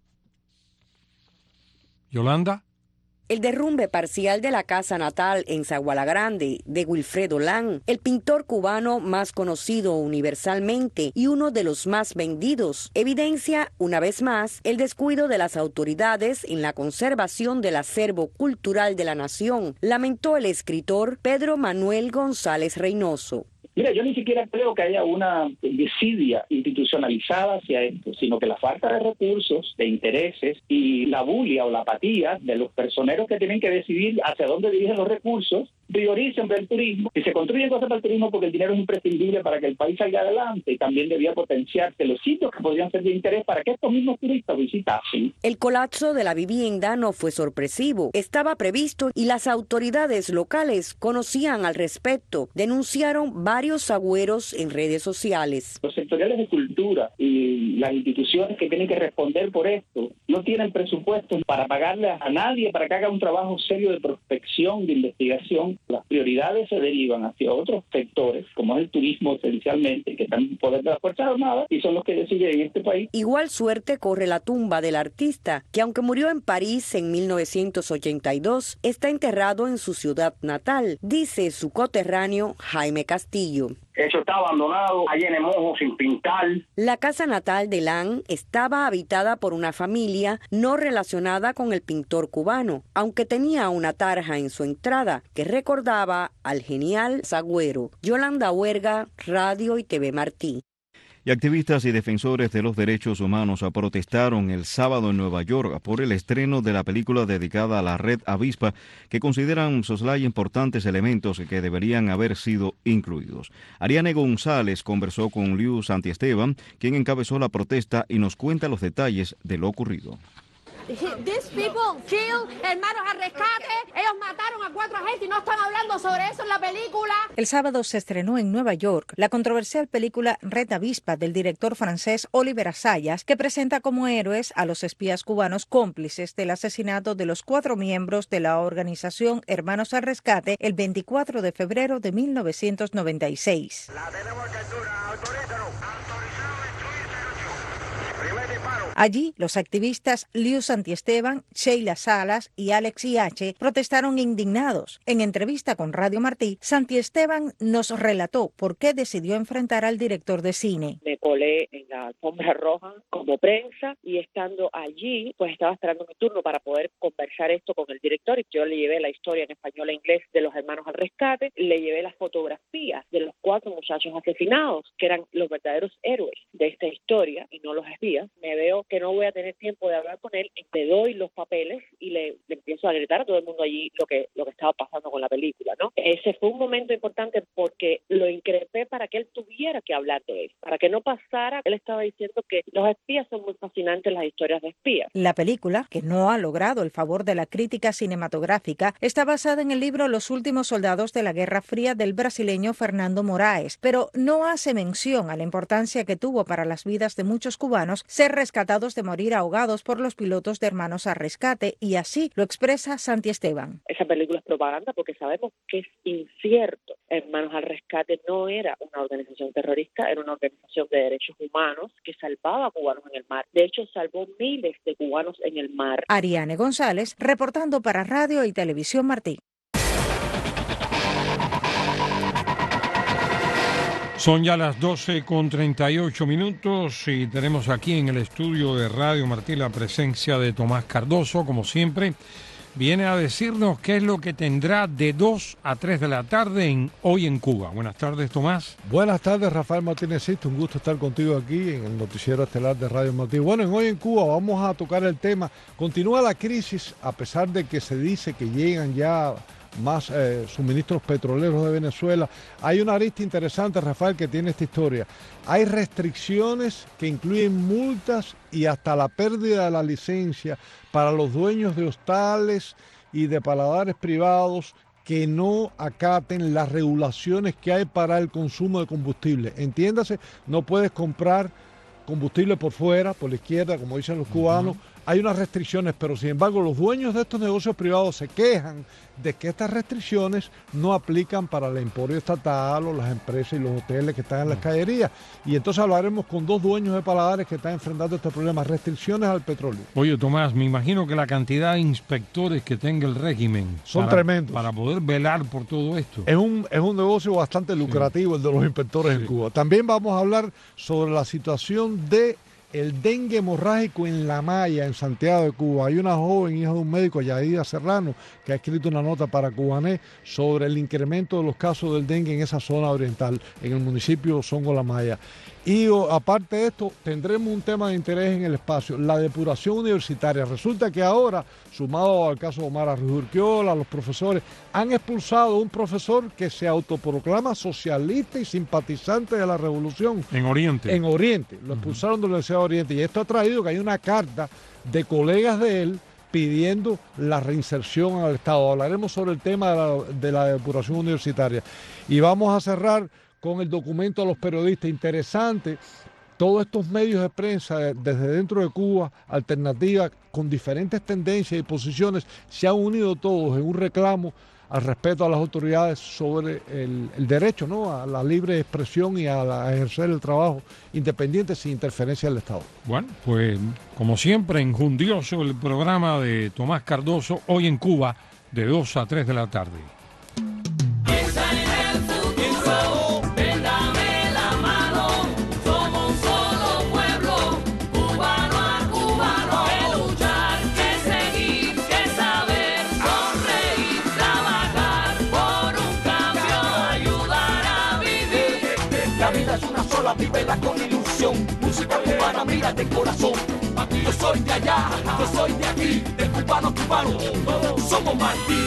Yolanda. El derrumbe parcial de la casa natal en Sagua la Grande de Wilfredo Lam, el pintor cubano más conocido universalmente y uno de los más vendidos, evidencia una vez más el descuido de las autoridades en la conservación del acervo cultural de la nación, lamentó el escritor Pedro Manuel González Reynoso. Mira, yo ni siquiera creo que haya una desidia institucionalizada hacia esto, sino que la falta de recursos, de intereses y la bulia o la apatía de los personeros que tienen que decidir hacia dónde dirigen los recursos, prioricen el turismo y se construyen cosas para el turismo porque el dinero es imprescindible para que el país salga adelante, y también debía potenciarse los sitios que podrían ser de interés para que estos mismos turistas visitasen. El colapso de la vivienda no fue sorpresivo, estaba previsto y las autoridades locales conocían al respecto, denunciaron varios agüeros en redes sociales. Los sectoriales de cultura y las instituciones que tienen que responder por esto no tienen presupuesto para pagarle a nadie para que haga un trabajo serio de prospección, de investigación. Las prioridades se derivan hacia otros sectores, como es el turismo esencialmente, que están en poder de las Fuerzas Armadas y son los que deciden en este país. Igual suerte corre la tumba del artista, que aunque murió en París en mil novecientos ochenta y dos, está enterrado en su ciudad natal, dice su coterráneo Jaime Castillo. Eso está abandonado, allí en el mojo, sin pintar. La casa natal de Lam estaba habitada por una familia no relacionada con el pintor cubano, aunque tenía una tarja en su entrada que recordaba al genial sagüero. Yolanda Huerga, Radio y T V Martí. Y activistas y defensores de los derechos humanos protestaron el sábado en Nueva York por el estreno de la película dedicada a la red Avispa, que consideran soslaya importantes elementos que deberían haber sido incluidos. Ariane González conversó con Liu Santiesteban, quien encabezó la protesta y nos cuenta los detalles de lo ocurrido. These people kill, hermanos al rescate, ellos mataron a cuatro agentes y no están hablando sobre eso en la película. El sábado se estrenó en Nueva York la controversial película Red Avispa del director francés Oliver Assayas, que presenta como héroes a los espías cubanos cómplices del asesinato de los cuatro miembros de la organización Hermanos al Rescate el veinticuatro de febrero de mil novecientos noventa y seis. La tenemos captura, autorízalo. Allí, los activistas Liu Santiesteban, Sheila Salas y Alex I H protestaron indignados. En entrevista con Radio Martí, Santiesteban nos relató por qué decidió enfrentar al director de cine. Me colé en la alfombra roja como prensa y estando allí, pues estaba esperando mi turno para poder conversar esto con el director. Y yo le llevé la historia en español e inglés de los Hermanos al Rescate, le llevé las fotografías de los cuatro muchachos asesinados, que eran los verdaderos héroes de esta historia y no los espías. Me veo que no voy a tener tiempo de hablar con él, le doy los papeles y le, le empiezo a gritar a todo el mundo allí lo que lo que estaba pasando con la película, ¿no? Ese fue un momento importante porque lo increpé para que él tuviera que hablar de él, para que no pasara. Él estaba diciendo que los espías son muy fascinantes, las historias de espías. La película, que no ha logrado el favor de la crítica cinematográfica, está basada en el libro Los últimos soldados de la Guerra Fría del brasileño Fernando Moraes, pero no hace mención a la importancia que tuvo para las vidas de muchos cubanos ser rescatados de morir ahogados por los pilotos de Hermanos al Rescate, y así lo expresa Santiesteban. Esa película es propaganda porque sabemos que es incierto. Hermanos al Rescate no era una organización terrorista, era una organización de derechos humanos que salvaba a cubanos en el mar. De hecho, salvó miles de cubanos en el mar. Ariane González, reportando para Radio y Televisión Martí. Son ya las doce con treinta y ocho minutos y tenemos aquí en el estudio de Radio Martí la presencia de Tomás Cardoso, como siempre. Viene a decirnos qué es lo que tendrá de dos a tres de la tarde en Hoy en Cuba. Buenas tardes, Tomás. Buenas tardes, Rafael Martínez. Un gusto estar contigo aquí en el noticiero estelar de Radio Martí. Bueno, en Hoy en Cuba vamos a tocar el tema. Continúa la crisis, a pesar de que se dice que llegan ya más eh, suministros petroleros de Venezuela. Hay una arista interesante, Rafael, que tiene esta historia. Hay restricciones que incluyen multas y hasta la pérdida de la licencia para los dueños de hostales y de paladares privados que no acaten las regulaciones que hay para el consumo de combustible. Entiéndase, no puedes comprar combustible por fuera, por la izquierda, como dicen los cubanos. Uh-huh. Hay unas restricciones, pero sin embargo los dueños de estos negocios privados se quejan de que estas restricciones no aplican para el emporio estatal o las empresas y los hoteles que están en las callerías. Y entonces hablaremos con dos dueños de paladares que están enfrentando este problema, restricciones al petróleo. Oye, Tomás, me imagino que la cantidad de inspectores que tenga el régimen son para, tremendos para poder velar por todo esto. Es un, es un negocio bastante lucrativo, sí, el de los inspectores sí. en Cuba. También vamos a hablar sobre la situación de el dengue hemorrágico en La Maya, en Santiago de Cuba. Hay una joven, hija de un médico, Yadira Serrano, que ha escrito una nota para Cubané sobre el incremento de los casos del dengue en esa zona oriental, en el municipio Songo La Maya. Y o, aparte de esto, tendremos un tema de interés en el espacio, la depuración universitaria. Resulta que ahora, sumado al caso de Omar Arjurquiola, los profesores han expulsado a un profesor que se autoproclama socialista y simpatizante de la revolución. En Oriente. En Oriente. Lo expulsaron de la Universidad de Oriente. Y esto ha traído que hay una carta de colegas de él pidiendo la reinserción al Estado. Hablaremos sobre el tema de la, de la depuración universitaria. Y vamos a cerrar con el documento a los periodistas. Interesante, todos estos medios de prensa desde dentro de Cuba, alternativa, con diferentes tendencias y posiciones, se han unido todos en un reclamo al respeto a las autoridades sobre el, el derecho, ¿no?, a la libre expresión y a, la, a ejercer el trabajo independiente sin interferencia del Estado. Bueno, pues como siempre, enjundioso el programa de Tomás Cardoso, Hoy en Cuba, de dos a tres de la tarde. Vívela con ilusión, música cubana, mira de corazón. Aquí yo soy de allá, yo soy de aquí, de cubano a cubano, todos somos Martí.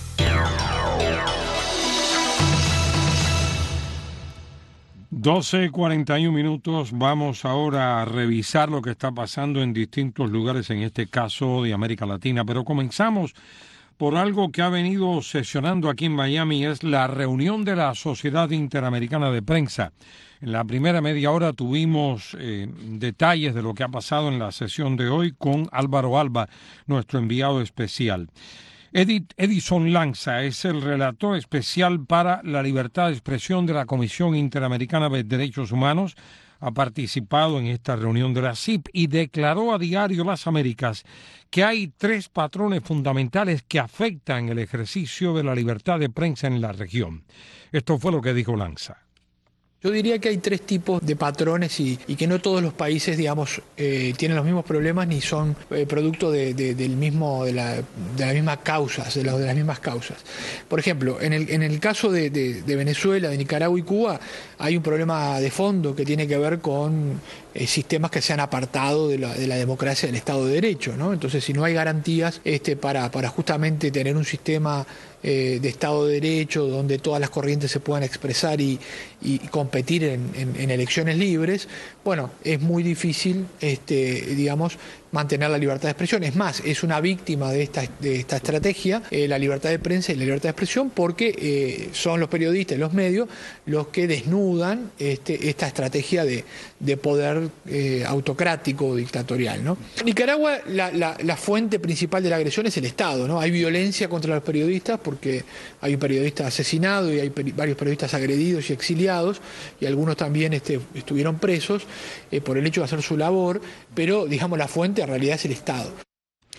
doce cuarenta y un minutos, vamos ahora a revisar lo que está pasando en distintos lugares, en este caso de América Latina, pero comenzamos por algo que ha venido sesionando aquí en Miami, es la reunión de la Sociedad Interamericana de Prensa. En la primera media hora tuvimos eh, detalles de lo que ha pasado en la sesión de hoy con Álvaro Alba, nuestro enviado especial. Edith, Edison Lanza es el relator especial para la libertad de expresión de la Comisión Interamericana de Derechos Humanos. Ha participado en esta reunión de la C I P y declaró a Diario Las Américas que hay tres patrones fundamentales que afectan el ejercicio de la libertad de prensa en la región. Esto fue lo que dijo Lanza. Yo diría que hay tres tipos de patrones y, y que no todos los países, digamos, eh, tienen los mismos problemas ni son eh, producto de, de, del mismo, de, la, de las mismas causas, de, la, de las mismas causas. Por ejemplo, en el, en el caso de, de, de Venezuela, de Nicaragua y Cuba, hay un problema de fondo que tiene que ver con eh, sistemas que se han apartado de la, de la democracia del Estado de Derecho, ¿no? Entonces, si no hay garantías este, para, para justamente tener un sistema Eh, de Estado de Derecho, donde todas las corrientes se puedan expresar y, y competir en, en, en elecciones libres, bueno, es muy difícil, este, digamos, mantener la libertad de expresión. Es más, es una víctima de esta, de esta estrategia, eh, la libertad de prensa y la libertad de expresión, porque eh, son los periodistas y los medios los que desnudan este, esta estrategia de, de poder eh, autocrático o dictatorial, ¿no? En Nicaragua, la, la, la fuente principal de la agresión es el Estado, ¿no? Hay violencia contra los periodistas porque hay un periodista asesinado y hay peri- varios periodistas agredidos y exiliados, y algunos también este, estuvieron presos eh, por el hecho de hacer su labor, pero, digamos, la fuente en realidad es el Estado.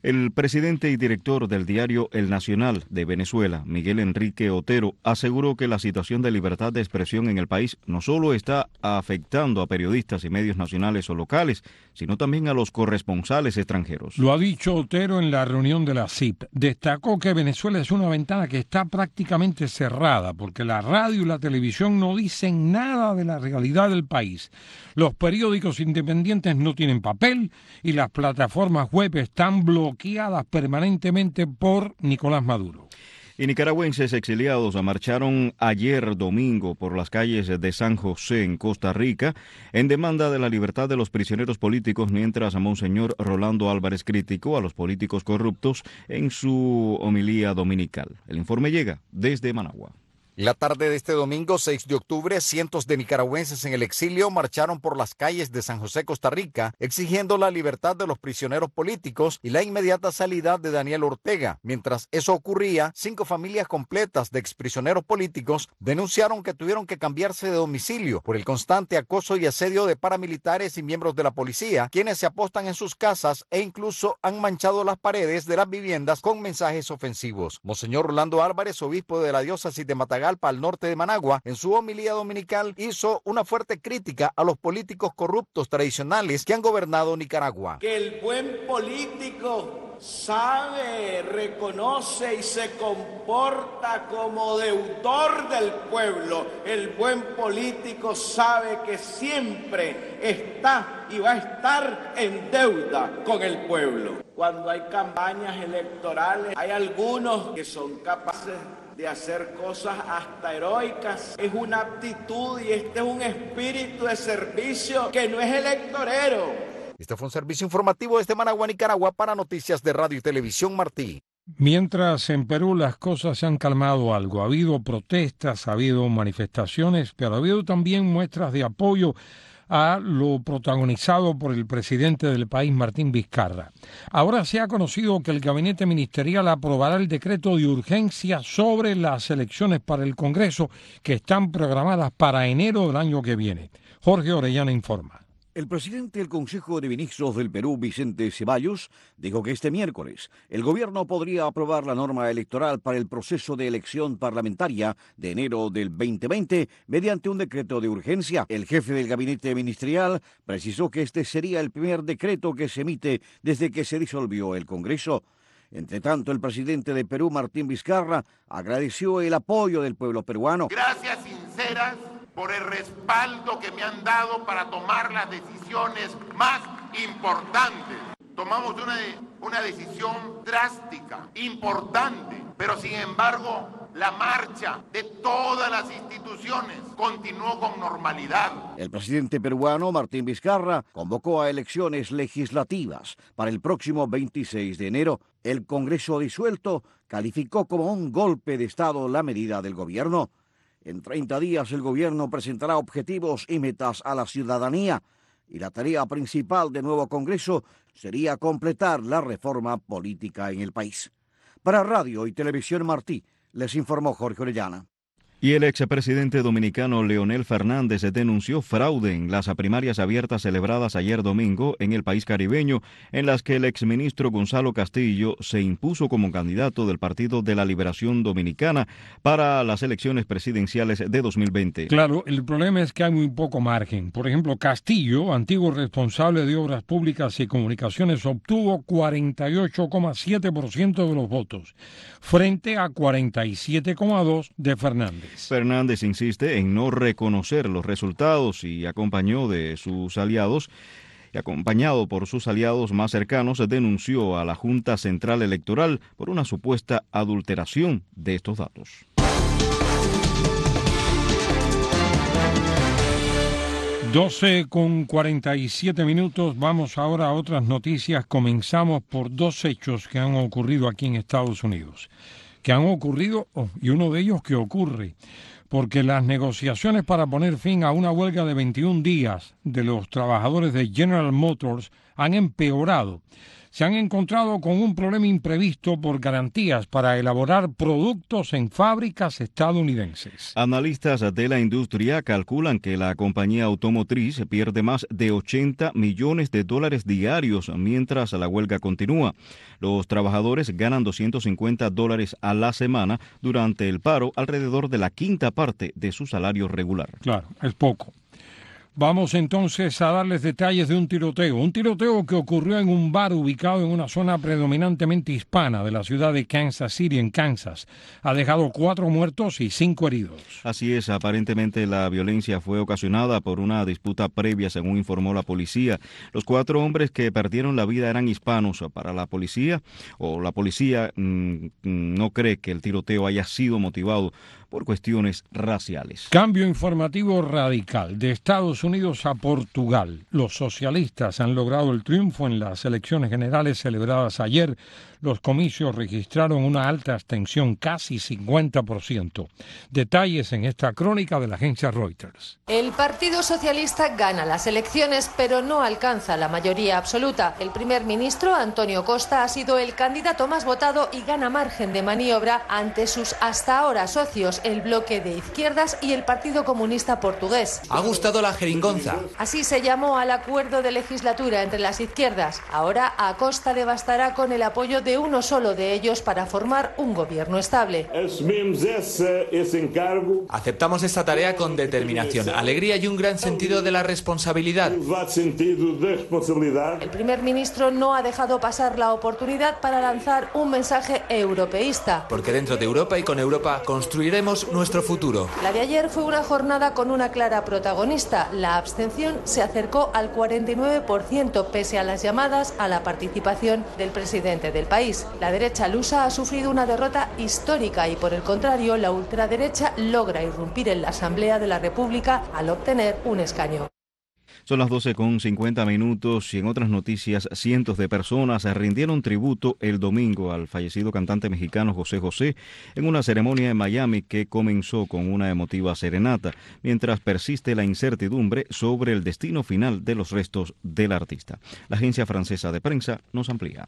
El presidente y director del diario El Nacional de Venezuela, Miguel Enrique Otero, aseguró que la situación de libertad de expresión en el país no solo está afectando a periodistas y medios nacionales o locales, sino también a los corresponsales extranjeros. Lo ha dicho Otero en la reunión de la C I P. Destacó que Venezuela es una ventana que está prácticamente cerrada porque la radio y la televisión no dicen nada de la realidad del país. Los periódicos independientes no tienen papel y las plataformas web están bloqueadas bloqueadas permanentemente por Nicolás Maduro. Y nicaragüenses exiliados marcharon ayer domingo por las calles de San José en Costa Rica en demanda de la libertad de los prisioneros políticos, mientras Monseñor Rolando Álvarez criticó a los políticos corruptos en su homilía dominical. El informe llega desde Managua. La tarde de este domingo, seis de octubre, cientos de nicaragüenses en el exilio marcharon por las calles de San José, Costa Rica, exigiendo la libertad de los prisioneros políticos y la inmediata salida de Daniel Ortega. Mientras eso ocurría, cinco familias completas de exprisioneros políticos denunciaron que tuvieron que cambiarse de domicilio por el constante acoso y asedio de paramilitares y miembros de la policía, quienes se apostan en sus casas e incluso han manchado las paredes de las viviendas con mensajes ofensivos. Monseñor Rolando Álvarez, obispo de la diócesis de Matagalpa, al norte de Managua, en su homilía dominical hizo una fuerte crítica a los políticos corruptos tradicionales que han gobernado Nicaragua. Que el buen político sabe, reconoce y se comporta como deudor del pueblo. El buen político sabe que siempre está y va a estar en deuda con el pueblo. Cuando hay campañas electorales, hay algunos que son capaces de hacer cosas hasta heroicas. Es una aptitud y este es un espíritu de servicio que no es electorero. Este fue un servicio informativo desde Managua, Nicaragua, para Noticias de Radio y Televisión Martí. Mientras en Perú las cosas se han calmado algo, ha habido protestas, ha habido manifestaciones, pero ha habido también muestras de apoyo a lo protagonizado por el presidente del país, Martín Vizcarra. Ahora se ha conocido que el gabinete ministerial aprobará el decreto de urgencia sobre las elecciones para el Congreso que están programadas para enero del año que viene. Jorge Orellana informa. El presidente del Consejo de Ministros del Perú, Vicente Ceballos, dijo que este miércoles el gobierno podría aprobar la norma electoral para el proceso de elección parlamentaria de enero del veinte veinte mediante un decreto de urgencia. El jefe del gabinete ministerial precisó que este sería el primer decreto que se emite desde que se disolvió el Congreso. Entre tanto, el presidente de Perú, Martín Vizcarra, agradeció el apoyo del pueblo peruano. Gracias sinceras por el respaldo que me han dado para tomar las decisiones más importantes. Tomamos una, una decisión drástica, importante, pero sin embargo la marcha de todas las instituciones continuó con normalidad. El presidente peruano, Martín Vizcarra, convocó a elecciones legislativas para el próximo veintiséis de enero. El Congreso disuelto calificó como un golpe de Estado la medida del gobierno. En treinta días el gobierno presentará objetivos y metas a la ciudadanía y la tarea principal del nuevo Congreso sería completar la reforma política en el país. Para Radio y Televisión Martí, les informó Jorge Orellana. Y el expresidente dominicano Leonel Fernández denunció fraude en las primarias abiertas celebradas ayer domingo en el país caribeño, en las que el exministro Gonzalo Castillo se impuso como candidato del Partido de la Liberación Dominicana para las elecciones presidenciales de dos mil veinte. Claro, el problema es que hay muy poco margen. Por ejemplo, Castillo, antiguo responsable de Obras Públicas y Comunicaciones, obtuvo cuarenta y ocho coma siete por ciento de los votos, frente a cuarenta y siete coma dos por ciento de Fernández. Fernández insiste en no reconocer los resultados y acompañó de sus aliados y acompañado por sus aliados más cercanos denunció a la Junta Central Electoral por una supuesta adulteración de estos datos. doce con cuarenta y siete minutos, vamos ahora a otras noticias. Comenzamos por dos hechos que han ocurrido aquí en Estados Unidos. que han ocurrido, oh, y uno de ellos que ocurre, porque las negociaciones para poner fin a una huelga de veintiún días de los trabajadores de General Motors han empeorado. Se han encontrado con un problema imprevisto por garantías para elaborar productos en fábricas estadounidenses. Analistas de la industria calculan que la compañía automotriz pierde más de ochenta millones de dólares diarios mientras la huelga continúa. Los trabajadores ganan doscientos cincuenta dólares a la semana durante el paro, alrededor de la quinta parte de su salario regular. Claro, es poco. Vamos entonces a darles detalles de un tiroteo. Un tiroteo que ocurrió en un bar ubicado en una zona predominantemente hispana de la ciudad de Kansas City, en Kansas. Ha dejado cuatro muertos y cinco heridos. Así es, aparentemente la violencia fue ocasionada por una disputa previa, según informó la policía. Los cuatro hombres que perdieron la vida eran hispanos. Para la policía, o la policía mmm, no cree que el tiroteo haya sido motivado por cuestiones raciales. Cambio informativo radical de Estados Unidos a Portugal. Los socialistas han logrado el triunfo en las elecciones generales celebradas ayer. Los comicios registraron una alta abstención, casi cincuenta por ciento. Detalles en esta crónica de la agencia Reuters. El Partido Socialista gana las elecciones, pero no alcanza la mayoría absoluta. El primer ministro, Antonio Costa, ha sido el candidato más votado y gana margen de maniobra ante sus hasta ahora socios, el Bloque de Izquierdas y el Partido Comunista Portugués. Ha gustado la jeringonza. Así se llamó al acuerdo de legislatura entre las izquierdas. Ahora a Costa le bastará con el apoyo de uno solo de ellos para formar un gobierno estable. Aceptamos esta tarea con determinación, alegría y un gran sentido de la responsabilidad. El primer ministro no ha dejado pasar la oportunidad para lanzar un mensaje europeísta. Porque dentro de Europa y con Europa construiremos nuestro futuro. La de ayer fue una jornada con una clara protagonista. La abstención se acercó al cuarenta y nueve por ciento pese a las llamadas a la participación del presidente del país. La derecha lusa ha sufrido una derrota histórica y, por el contrario, la ultraderecha logra irrumpir en la Asamblea de la República al obtener un escaño. Son las doce con cincuenta minutos y en otras noticias, cientos de personas rindieron tributo el domingo al fallecido cantante mexicano José José en una ceremonia en Miami que comenzó con una emotiva serenata, mientras persiste la incertidumbre sobre el destino final de los restos del artista. La agencia francesa de prensa nos amplía.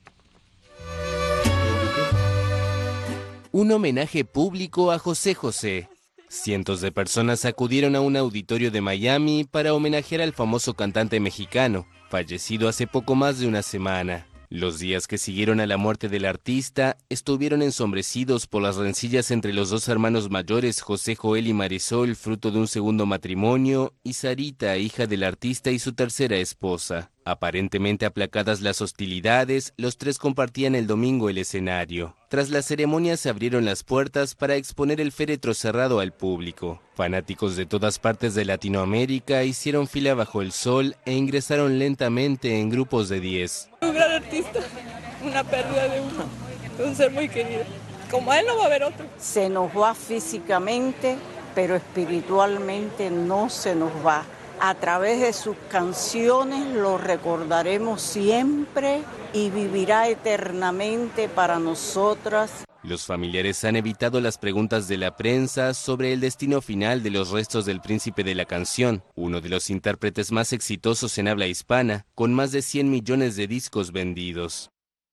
Un homenaje público a José José. Cientos de personas acudieron a un auditorio de Miami para homenajear al famoso cantante mexicano, fallecido hace poco más de una semana. Los días que siguieron a la muerte del artista estuvieron ensombrecidos por las rencillas entre los dos hermanos mayores, José Joel y Marisol, fruto de un segundo matrimonio, y Sarita, hija del artista y su tercera esposa. Aparentemente aplacadas las hostilidades, los tres compartían el domingo el escenario. Tras la ceremonia se abrieron las puertas para exponer el féretro cerrado al público. Fanáticos de todas partes de Latinoamérica hicieron fila bajo el sol e ingresaron lentamente en grupos de diez. Un gran artista, una pérdida de un, de un ser muy querido. Como a él no va a haber otro. Se nos va físicamente, pero espiritualmente no se nos va. A través de sus canciones lo recordaremos siempre y vivirá eternamente para nosotras. Los familiares han evitado las preguntas de la prensa sobre el destino final de los restos del príncipe de la canción, uno de los intérpretes más exitosos en habla hispana, con más de cien millones de discos vendidos.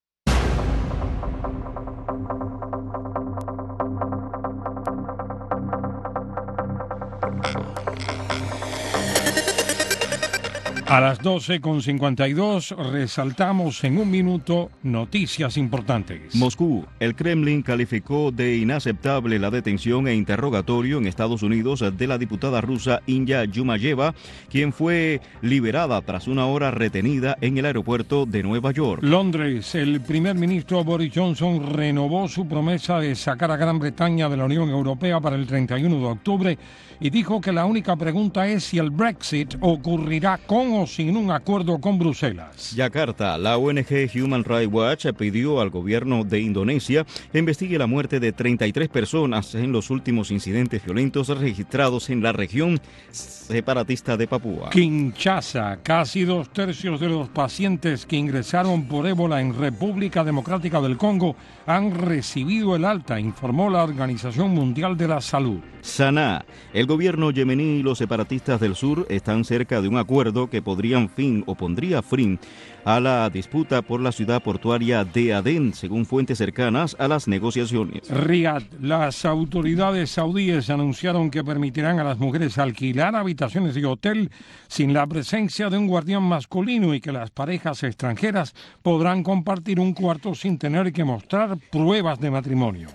A las doce con cincuenta y dos resaltamos en un minuto noticias importantes. Moscú. El Kremlin calificó de inaceptable la detención e interrogatorio en Estados Unidos de la diputada rusa Inya Yumayeva, quien fue liberada tras una hora retenida en el aeropuerto de Nueva York. Londres. El primer ministro Boris Johnson renovó su promesa de sacar a Gran Bretaña de la Unión Europea para el treinta y uno de octubre y dijo que la única pregunta es si el Brexit ocurrirá con o sin un acuerdo con Bruselas. Yakarta. La O N G Human Rights Watch pidió al gobierno de Indonesia que investigue la muerte de treinta y tres personas en los últimos incidentes violentos registrados en la región separatista de Papúa. Kinshasa. Casi dos tercios de los pacientes que ingresaron por ébola en República Democrática del Congo han recibido el alta, informó la Organización Mundial de la Salud. Saná. El gobierno yemení y los separatistas del sur están cerca de un acuerdo que podría podrían fin o pondría fin a la disputa por la ciudad portuaria de Adén, según fuentes cercanas a las negociaciones. Riad, las autoridades saudíes anunciaron que permitirán a las mujeres alquilar habitaciones de hotel sin la presencia de un guardián masculino y que las parejas extranjeras podrán compartir un cuarto sin tener que mostrar pruebas de matrimonio.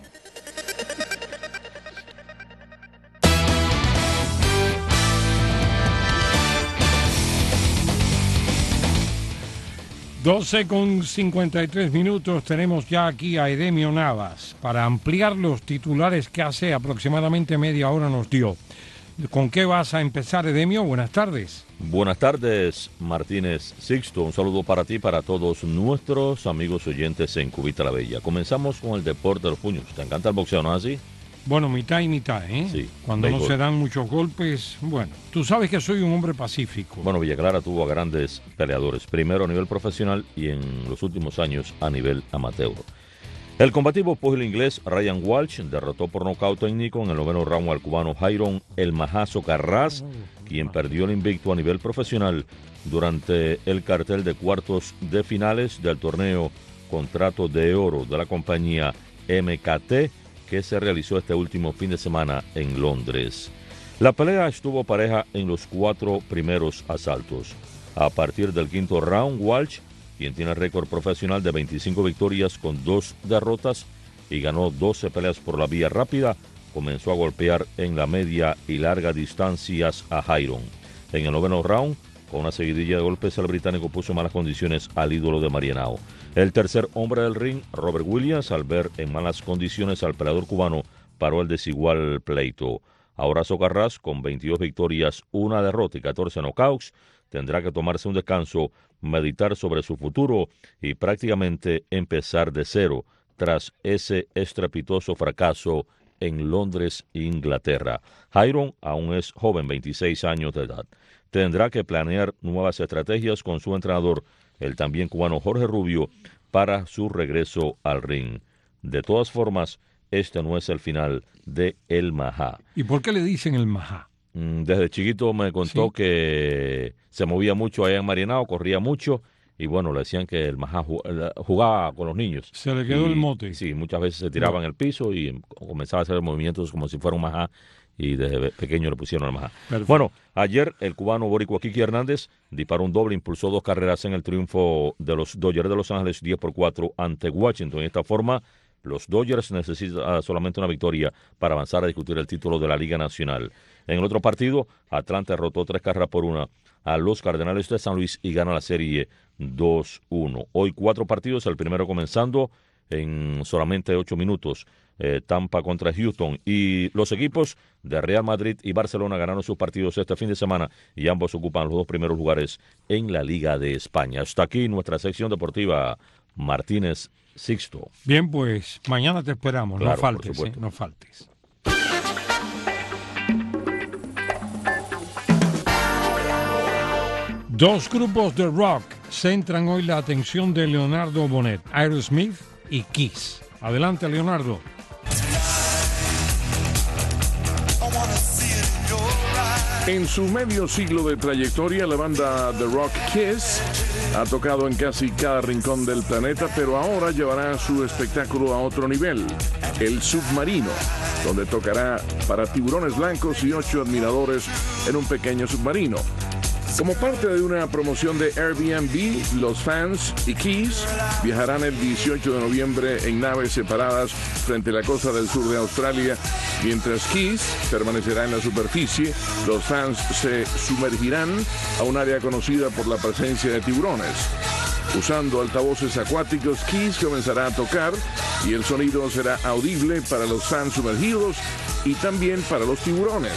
doce con cincuenta y tres minutos, tenemos ya aquí a Edemio Navas para ampliar los titulares que hace aproximadamente media hora nos dio. ¿Con qué vas a empezar, Edemio? Buenas tardes. Buenas tardes, Martínez Sixto. Un saludo para ti y para todos nuestros amigos oyentes en Cubita la Bella. Comenzamos con el deporte de los puños. ¿Te encanta el boxeo, no es así? Bueno, mitad y mitad, ¿eh? Sí. Cuando béisbol. no se dan muchos golpes, bueno, tú sabes que soy un hombre pacífico. Bueno, Villa Clara tuvo a grandes peleadores, primero a nivel profesional y en los últimos años a nivel amateur. El combativo pugil inglés Ryan Walsh derrotó por nocaut técnico en el noveno round al cubano Jairon El Majazo Carras, quien perdió el invicto a nivel profesional durante el cartel de cuartos de finales del torneo Contrato de Oro de la compañía M K T, que se realizó este último fin de semana en Londres. La pelea estuvo pareja en los cuatro primeros asaltos. A partir del quinto round, Walsh, quien tiene récord profesional de veinticinco victorias con dos derrotas y ganó doce peleas por la vía rápida, comenzó a golpear en la media y larga distancias a Jairon. En el noveno round, con una seguidilla de golpes, el británico puso en malas condiciones al ídolo de Marianao. El tercer hombre del ring, Robert Williams, al ver en malas condiciones al peleador cubano, paró el desigual pleito. Ahora Socarrás, con veintidós victorias, una derrota y catorce knockouts, tendrá que tomarse un descanso, meditar sobre su futuro y prácticamente empezar de cero tras ese estrepitoso fracaso en Londres, Inglaterra. Jairon aún es joven, veintiséis años de edad. Tendrá que planear nuevas estrategias con su entrenador, el también cubano Jorge Rubio, para su regreso al ring. De todas formas, este no es el final de El Majá. ¿Y por qué le dicen El Majá? Desde chiquito me contó sí. que se movía mucho allá en Marianao, corría mucho, y bueno, le decían que El Majá jugaba con los niños. Se le quedó y, el mote. Sí, muchas veces se tiraba no. en el piso y comenzaba a hacer movimientos como si fuera un majá, y desde pequeño le pusieron el majá. Perfecto. Bueno, ayer el cubano boricua Kiki Hernández disparó un doble, impulsó dos carreras en el triunfo de los Dodgers de Los Ángeles diez por cuatro ante Washington. De esta forma, los Dodgers necesitan solamente una victoria para avanzar a discutir el título de la Liga Nacional. En el otro partido, Atlanta derrotó tres carreras por una a los Cardenales de San Luis y gana la serie dos uno. Hoy cuatro partidos, el primero comenzando en solamente ocho minutos. Eh, Tampa contra Houston, y los equipos de Real Madrid y Barcelona ganaron sus partidos este fin de semana y ambos ocupan los dos primeros lugares en la Liga de España. Hasta aquí nuestra sección deportiva, Martínez Sixto. Bien, pues mañana te esperamos, claro, no faltes, ¿eh? no faltes. Dos grupos de rock centran hoy la atención de Leonardo Bonet, Aerosmith y Kiss. Adelante, Leonardo. En su medio siglo de trayectoria, la banda de rock Kiss ha tocado en casi cada rincón del planeta, pero ahora llevará su espectáculo a otro nivel, el submarino, donde tocará para tiburones blancos y ocho admiradores en un pequeño submarino. Como parte de una promoción de Airbnb, los fans y Kiss viajarán el dieciocho de noviembre en naves separadas frente a la costa del sur de Australia. Mientras Kiss permanecerá en la superficie, los fans se sumergirán a un área conocida por la presencia de tiburones. Usando altavoces acuáticos, Kiss comenzará a tocar y el sonido será audible para los fans sumergidos y también para los tiburones.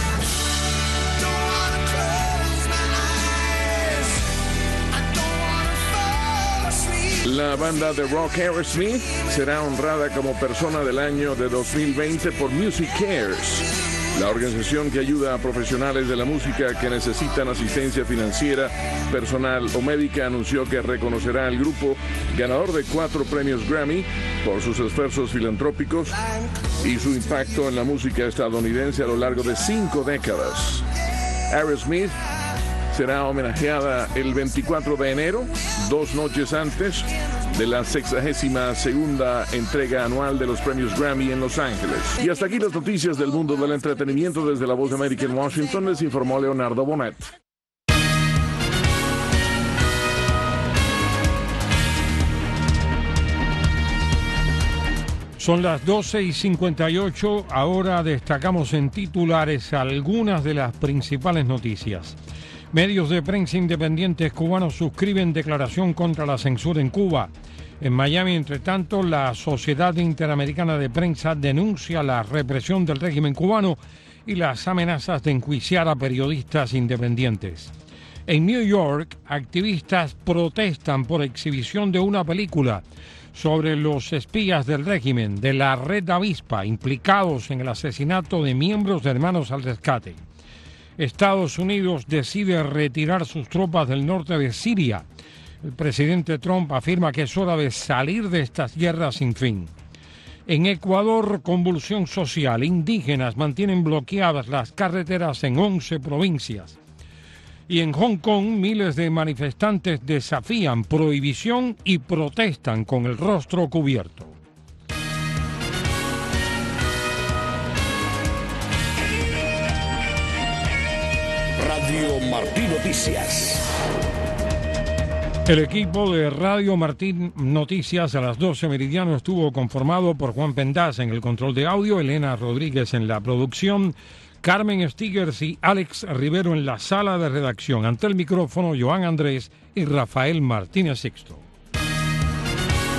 La banda de rock Aerosmith será honrada como persona del año de dos mil veinte por Music Cares, la organización que ayuda a profesionales de la música que necesitan asistencia financiera, personal o médica. Anunció que reconocerá al grupo ganador de cuatro premios Grammy por sus esfuerzos filantrópicos y su impacto en la música estadounidense a lo largo de cinco décadas. Aerosmith será homenajeada el veinticuatro de enero, dos noches antes de la sexagésima segunda entrega anual de los premios Grammy en Los Ángeles. Y hasta aquí las noticias del mundo del entretenimiento. Desde La Voz de América en Washington les informó Leonardo Bonet. Son las doce y cincuenta y ocho, ahora destacamos en titulares algunas de las principales noticias. Medios de prensa independientes cubanos suscriben declaración contra la censura en Cuba. En Miami, entre tanto, la Sociedad Interamericana de Prensa denuncia la represión del régimen cubano y las amenazas de enjuiciar a periodistas independientes. En New York, activistas protestan por exhibición de una película sobre los espías del régimen de la Red Avispa implicados en el asesinato de miembros de Hermanos al Rescate. Estados Unidos decide retirar sus tropas del norte de Siria. El presidente Trump afirma que es hora de salir de estas guerras sin fin. En Ecuador, convulsión social. Indígenas mantienen bloqueadas las carreteras en once provincias. Y en Hong Kong, miles de manifestantes desafían prohibición y protestan con el rostro cubierto. Radio Martí Noticias. El equipo de Radio Martí Noticias a las doce meridiano estuvo conformado por Juan Pendas en el control de audio, Elena Rodríguez en la producción, Carmen Stigers y Alex Rivero en la sala de redacción. Ante el micrófono, Joan Andrés y Rafael Martínez Sixto.